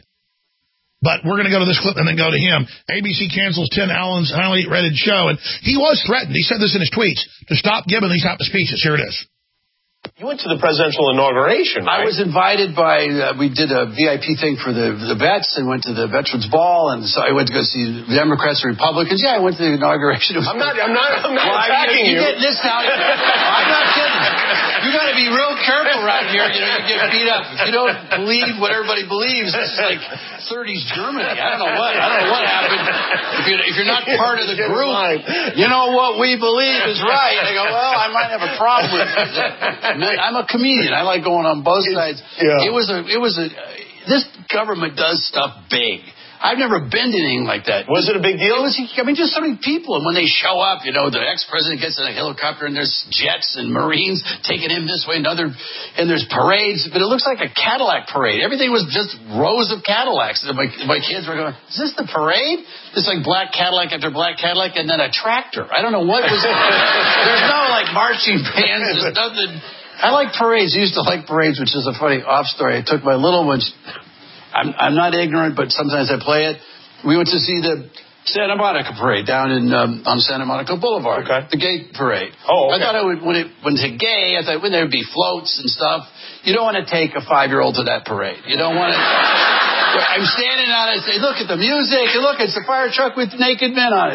But we're going to go to this clip and then go to him. A B C cancels Tim Allen's highly rated show. And he was threatened. He said this in his tweets, to stop giving these type of speeches. Here it is. You went to the presidential inauguration, right? I was invited by, uh, we did a V I P thing for the the vets and went to the Veterans Ball, and so I went to go see Democrats and Republicans. Yeah, I went to the inauguration. I'm not, I'm not, I'm not well, attacking you. You. You get this now. I'm not kidding. You got to be real careful around here. You know, you get beat up. If you don't believe what everybody believes, this is like thirties Germany. I don't know what, I don't know what happened. If you're, if you're not part of the group, you know what we believe is right. I go, well, I might have a problem with it. I'm a comedian. I like going on both sides. Yeah. It was a, it was a, this government does stuff big. I've never been to anything like that. Was it a big deal? It was, I mean, just so many people. And when they show up, you know, the ex-president gets in a helicopter and there's jets and Marines taking him this way and other, and there's parades. But it looks like a Cadillac parade. Everything was just rows of Cadillacs. And my, my kids were going, is this the parade? It's like black Cadillac after black Cadillac and then a tractor. I don't know what was. There's no like marching bands. There's nothing. I like parades. I used to like parades, which is a funny off story. I took my little ones. I'm, I'm not ignorant, but sometimes I play it. We went to see the Santa Monica parade down in um, on Santa Monica Boulevard. Okay. The gay parade. Oh, okay. I thought it would, when it when it's gay, I thought when there would be floats and stuff. You don't want to take a five-year-old to that parade. You don't want to. I'm standing on it and say, look at the music, and look, it's a fire truck with naked men on it.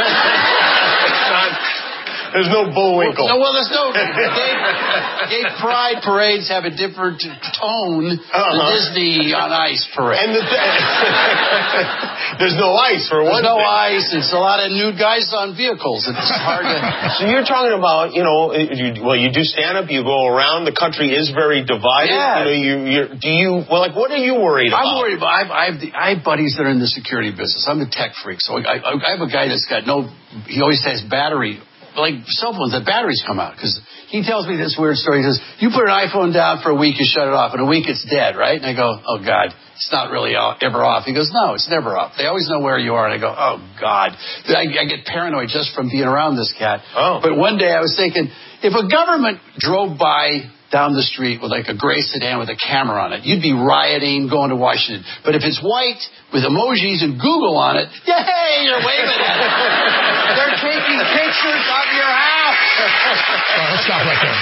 There's no Bullwinkle. No, well, there's no. Gay, gay pride parades have a different tone uh-huh. than Disney on Ice parade. And the, there's no ice for one There's no thing. ice. It's a lot of nude guys on vehicles. It's hard to. So you're talking about, you know, you, well, you do stand up. You go around. The country is very divided. Yeah. You know, you you do you well, like what are you worried about? I'm worried about. I have, I have, the, I have buddies that are in the security business. I'm a tech freak, so I, I, I have a guy that's got no. He always has battery. Like cell phones, that batteries come out. Because he tells me this weird story. He says, you put an iPhone down for a week, you shut it off. In a week, it's dead, right? And I go, oh, God, it's not really ever off. He goes, no, it's never off. They always know where you are. And I go, oh, God. I, I get paranoid just from being around this cat. Oh. But one day I was thinking, if a government drove by down the street with like a gray sedan with a camera on it, you'd be rioting, going to Washington. But if it's white with emojis and Google on it, yay, you're waving at it. They're taking pictures of your house. All right, let's stop right there.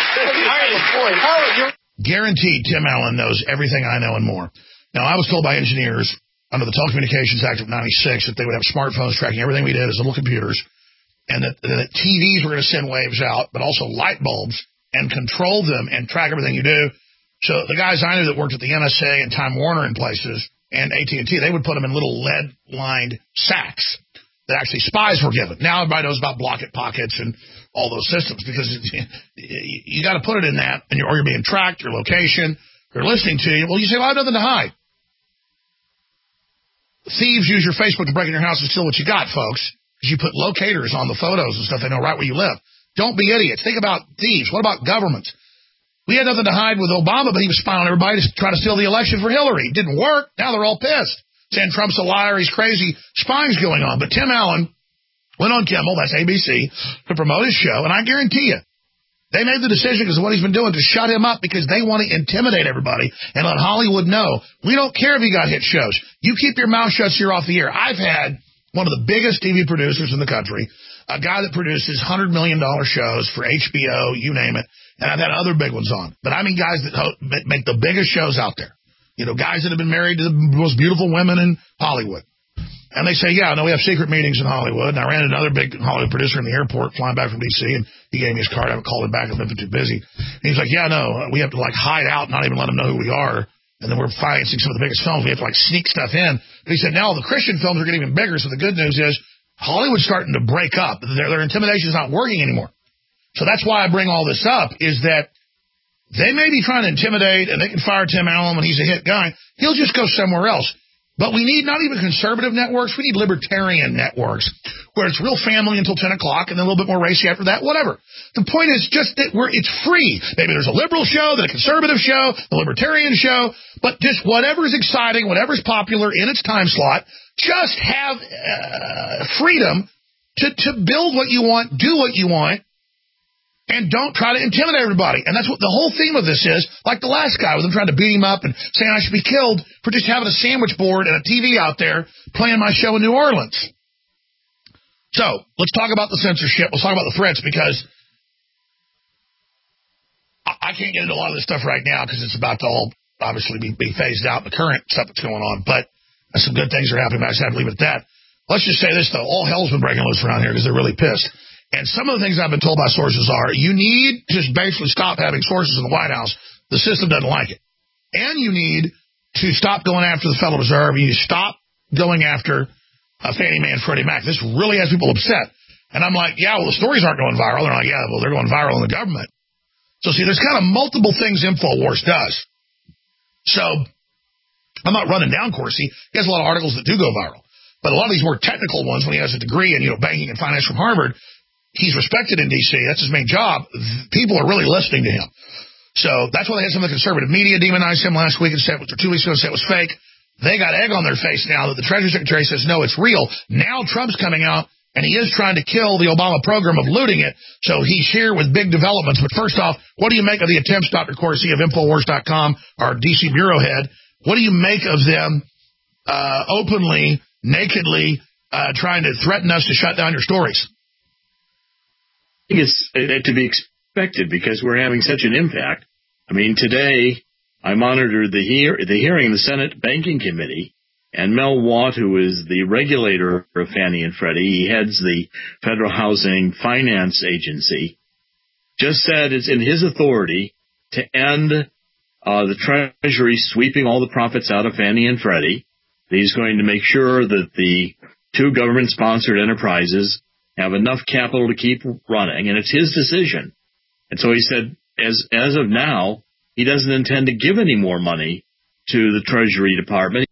Guaranteed Tim Allen knows everything I know and more. Now, I was told by engineers under the Telecommunications Act of ninety-six that they would have smartphones tracking everything we did as little computers, and that, that T Vs were going to send waves out, but also light bulbs, and control them and track everything you do. So the guys I knew that worked at the N S A and Time Warner in places and A T and T, they would put them in little lead-lined sacks that actually spies were given. Now everybody knows about Blocket Pockets and all those systems because you got to put it in that, and you're, or you're being tracked, your location, they're listening to you. Well, you say, well, I have nothing to hide. Thieves use your Facebook to break in your house and steal what you got, folks, because you put locators on the photos and stuff. They know right where you live. Don't be idiots. Think about thieves. What about governments? We had nothing to hide with Obama, but he was spying on everybody to try to steal the election for Hillary. It didn't work. Now they're all pissed, saying Trump's a liar, he's crazy. Spying's going on. But Tim Allen went on Kimmel, that's A B C, to promote his show, and I guarantee you, they made the decision because of what he's been doing to shut him up because they want to intimidate everybody and let Hollywood know, we don't care if you got hit shows. You keep your mouth shut so you're off the air. I've had one of the biggest T V producers in the country, a guy that produces one hundred million dollars shows for H B O, you name it, and I've had other big ones on. But I mean guys that ho- make the biggest shows out there. You know, guys that have been married to the most beautiful women in Hollywood. And they say, yeah, no, we have secret meetings in Hollywood. And I ran another big Hollywood producer in the airport flying back from D C, and he gave me his card. I haven't called him back. I've been too busy. And he's like, yeah, no, we have to, like, hide out, not even let them know who we are. And then we're financing some of the biggest films. We have to, like, sneak stuff in. But he said, now the Christian films are getting even bigger, so the good news is Hollywood's starting to break up. Their, their intimidation is not working anymore. So that's why I bring all this up, is that they may be trying to intimidate, and they can fire Tim Allen when he's a hit guy. He'll just go somewhere else. But we need not even conservative networks. We need libertarian networks where it's real family until ten o'clock and then a little bit more racy after that, whatever. The point is just that we're, it's free. Maybe there's a liberal show, then a conservative show, a libertarian show, but just whatever is exciting, whatever is popular in its time slot, just have uh, freedom to, to build what you want, do what you want, and don't try to intimidate everybody. And that's what the whole theme of this is, like the last guy with him trying to beat him up and saying I should be killed for just having a sandwich board and a T V out there playing my show in New Orleans. So, let's talk about the censorship. Let's talk about the threats, because I can't get into a lot of this stuff right now because it's about to all obviously be, be phased out, the current stuff that's going on. But some good things are happening. I just have to leave it at that. Let's just say this, though. All hell's been breaking loose around here because they're really pissed. And some of the things I've been told by sources are, you need to basically stop having sources in the White House. The system doesn't like it. And you need to stop going after the Federal Reserve. You need to stop going after uh, Fannie Mae and Freddie Mac. This really has people upset. And I'm like, yeah, well, the stories aren't going viral. They're like, yeah, well, they're going viral in the government. So, see, there's kind of multiple things InfoWars does. So, I'm not running down Corsi. He has a lot of articles that do go viral. But a lot of these more technical ones, when he has a degree in, you know, banking and finance from Harvard, he's respected in D C. That's his main job. People are really listening to him. So that's why they had some of the conservative media demonize him last week and said, or two weeks ago, and said it was fake. They got egg on their face now that the Treasury Secretary says, no, it's real. Now Trump's coming out, and he is trying to kill the Obama program of looting it. So he's here with big developments. But first off, what do you make of the attempts, Doctor Corsi of Infowars dot com, our D C bureau head? What do you make of them uh, openly, nakedly uh, trying to threaten us to shut down your stories? I think it's to be expected because we're having such an impact. I mean, today I monitored the, hear- the hearing in the Senate Banking Committee, and Mel Watt, who is the regulator of Fannie and Freddie, he heads the Federal Housing Finance Agency, just said it's in his authority to end uh, the Treasury sweeping all the profits out of Fannie and Freddie. He's going to make sure that the two government-sponsored enterprises have enough capital to keep running, and it's his decision. And so he said, as as of now, he doesn't intend to give any more money to the Treasury Department.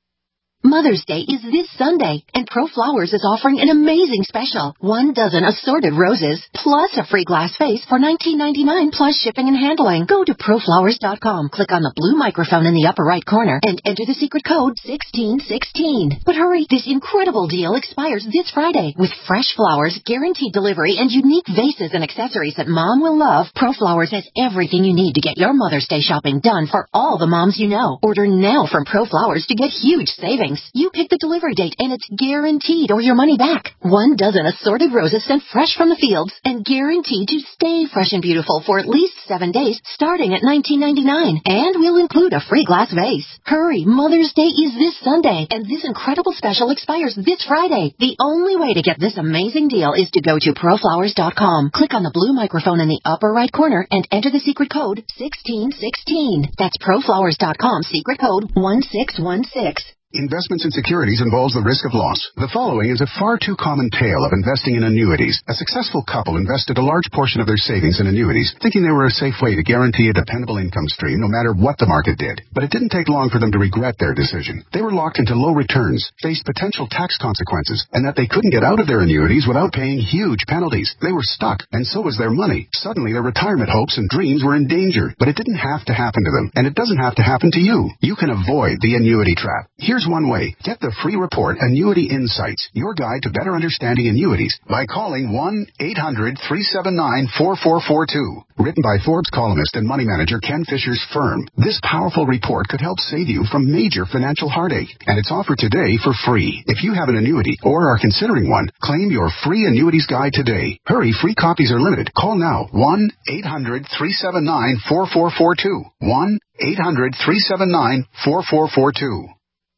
Mother's Day is this Sunday, and ProFlowers is offering an amazing special. One dozen assorted roses, plus a free glass vase for nineteen ninety-nine plus shipping and handling. Go to Pro Flowers dot com, click on the blue microphone in the upper right corner, and enter the secret code sixteen sixteen. But hurry, this incredible deal expires this Friday. With fresh flowers, guaranteed delivery, and unique vases and accessories that Mom will love, ProFlowers has everything you need to get your Mother's Day shopping done for all the moms you know. Order now from ProFlowers to get huge savings. You pick the delivery date, and it's guaranteed or your money back. One dozen assorted roses sent fresh from the fields and guaranteed to stay fresh and beautiful for at least seven days, starting at nineteen ninety-nine. And we'll include a free glass vase. Hurry, Mother's Day is this Sunday, and this incredible special expires this Friday. The only way to get this amazing deal is to go to Pro Flowers dot com, click on the blue microphone in the upper right corner, and enter the secret code sixteen sixteen. That's Pro Flowers dot com, secret code one six one six. Investments in securities involves the risk of loss. The following is a far too common tale of investing in annuities. A successful couple invested a large portion of their savings in annuities, thinking they were a safe way to guarantee a dependable income stream no matter what the market did. But it didn't take long for them to regret their decision. They were locked into low returns, faced potential tax consequences, and that they couldn't get out of their annuities without paying huge penalties. They were stuck, and so was their money. Suddenly, their retirement hopes and dreams were in danger. But it didn't have to happen to them, and it doesn't have to happen to you. You can avoid the annuity trap. Here's one way. Get the free report, Annuity Insights, your guide to better understanding annuities, by calling one eight hundred three seven nine four four four two. Written by Forbes columnist and money manager Ken Fisher's firm, this powerful report could help save you from major financial heartache. And it's offered today for free. If you have an annuity or are considering one, claim your free annuities guide today. Hurry, free copies are limited. Call now, one eight hundred three seven nine four four four two. one eight hundred three seven nine four four four two.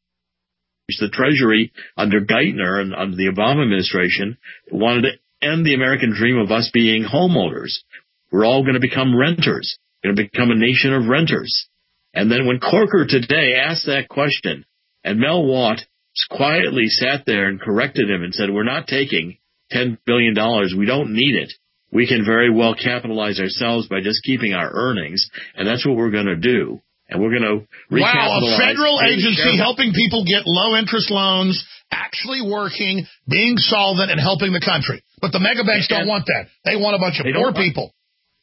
The Treasury under Geithner and under the Obama administration wanted to end the American dream of us being homeowners. We're all going to become renters. We're going to become a nation of renters. And then when Corker today asked that question, and Mel Watt quietly sat there and corrected him and said, we're not taking ten billion dollars. We don't need it. We can very well capitalize ourselves by just keeping our earnings, and that's what we're going to do. And we're going to recapitalize. Wow, a federal agency helping people get low-interest loans, actually working, being solvent, and helping the country. But the mega banks don't want that. They want a bunch of poor people.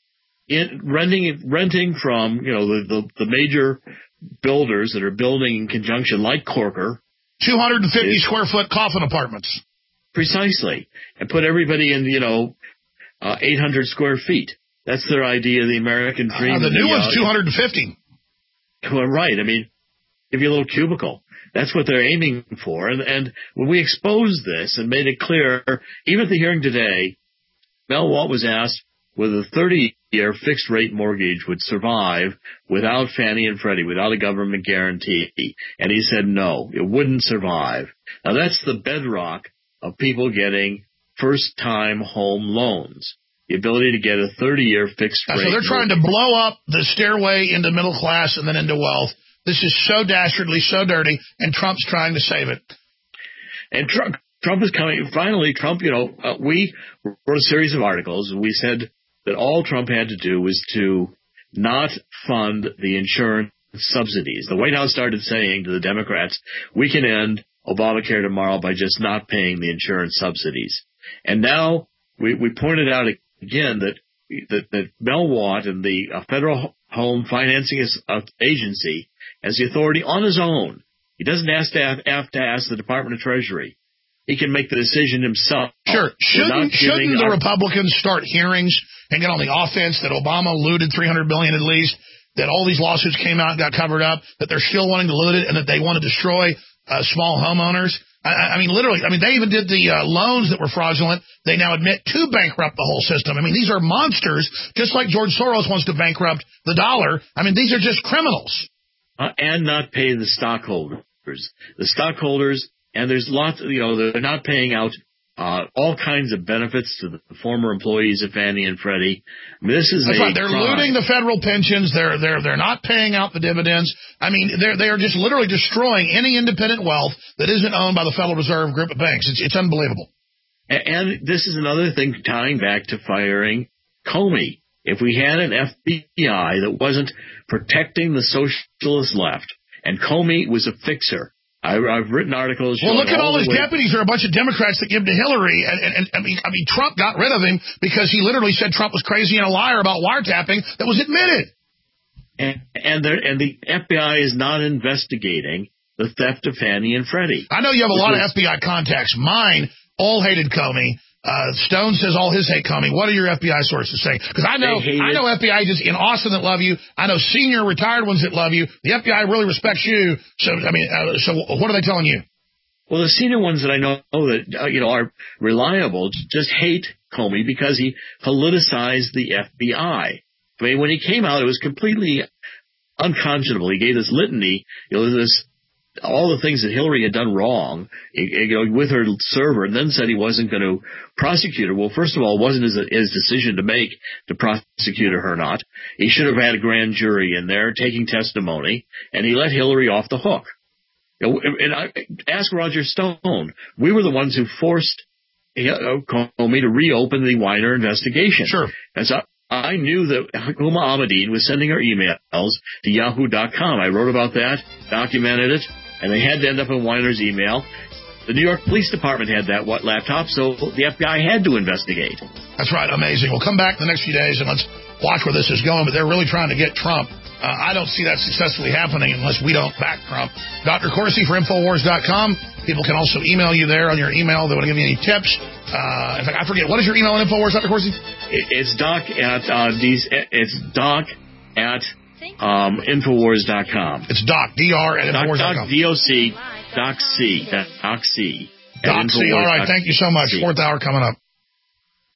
It, renting renting from, you know, the, the, the major builders that are building in conjunction, like Corker. two hundred fifty is, square foot coffin apartments. Precisely. And put everybody in, you know, uh, eight hundred square feet. That's their idea of the American dream. Uh, the new the, one's uh, two hundred fifty. Well, right. I mean, give you a little cubicle. That's what they're aiming for. And, and when we exposed this and made it clear, even at the hearing today, Mel Watt was asked whether the thirty-year fixed-rate mortgage would survive without Fannie and Freddie, without a government guarantee. And he said no, it wouldn't survive. Now, that's the bedrock of people getting first-time home loans, the ability to get a thirty-year fixed-rate So they're mortgage. trying to blow up the stairway into middle class and then into wealth. This is so dastardly, so dirty, and Trump's trying to save it. And Trump, Trump is coming. Finally, Trump, you know, uh, we wrote a series of articles, and we said that all Trump had to do was to not fund the insurance subsidies. The White House started saying to the Democrats, we can end Obamacare tomorrow by just not paying the insurance subsidies. And now we, we pointed out again that, that, that Mel Watt and the uh, Federal Home Financing Agency has the authority on his own. He doesn't have to, have, have to ask the Department of Treasury. He can make the decision himself. Sure. Shouldn't, shouldn't the our, Republicans start hearings and get on the offense that Obama looted three hundred billion dollars at least, that all these lawsuits came out and got covered up, that they're still wanting to loot it, and that they want to destroy uh, small homeowners? I, I mean, literally, I mean, they even did the uh, loans that were fraudulent. They now admit to bankrupt the whole system. I mean, these are monsters, just like George Soros wants to bankrupt the dollar. I mean, these are just criminals. Uh, and not pay the stockholders. The stockholders, and there's lots, you know, they're not paying out uh, all kinds of benefits to the former employees of Fannie and Freddie. I mean, this is That's a right. They're crime. looting the federal pensions. They're they're they're not paying out the dividends. I mean, they're they are just literally destroying any independent wealth that isn't owned by the Federal Reserve group of banks. It's it's unbelievable. And, and this is another thing tying back to firing Comey. If we had an F B I that wasn't protecting the socialist left, and Comey was a fixer. I, I've written articles. Well, look at all, all his way. deputies are a bunch of Democrats that give to Hillary, and, and, and I mean, I mean, Trump got rid of him because he literally said Trump was crazy and a liar about wiretapping that was admitted. And and, there, and the F B I is not investigating the theft of Fannie and Freddie. I know you have a lot is, of F B I contacts. Mine all hated Comey. Uh, Stone says all his hate Comey. What are your F B I sources saying? Because I know I know F B I agents in Austin that love you. I know senior retired ones that love you. The F B I really respects you. So I mean, uh, so what are they telling you? Well, the senior ones that I know that uh, you know are reliable just hate Comey because he politicized the F B I. I mean, when he came out, it was completely unconscionable. He gave this litany, you know, this. all the things that Hillary had done wrong, you know, with her server, and then said he wasn't going to prosecute her. Well, first of all, it wasn't his, his decision to make to prosecute her or not. He should have had a grand jury in there taking testimony, and he let Hillary off the hook. You know, and I ask Roger Stone. We were the ones who forced Comey to reopen the Weiner investigation. Sure. And so I knew that Huma Abedin was sending her emails to yahoo dot com. I wrote about that, documented it. And they had to end up in Weiner's email. The New York Police Department had that what laptop, so the F B I had to investigate. That's right. Amazing. We'll come back the next few days and let's watch where this is going. But they're really trying to get Trump. Uh, I don't see that successfully happening unless we don't back Trump. Doctor Corsi for Infowars dot com. People can also email you there on your email. They want to give you any tips. Uh, in fact, I forget. What is your email on Infowars, Doctor Corsi? It, it's doc at uh, these. It's doc at. Um, Infowars dot com. It's Doc, D R at Infowars dot com. D O C, Doc C, Doc C. Doc C, all right, thank you so much. Fourth hour coming up.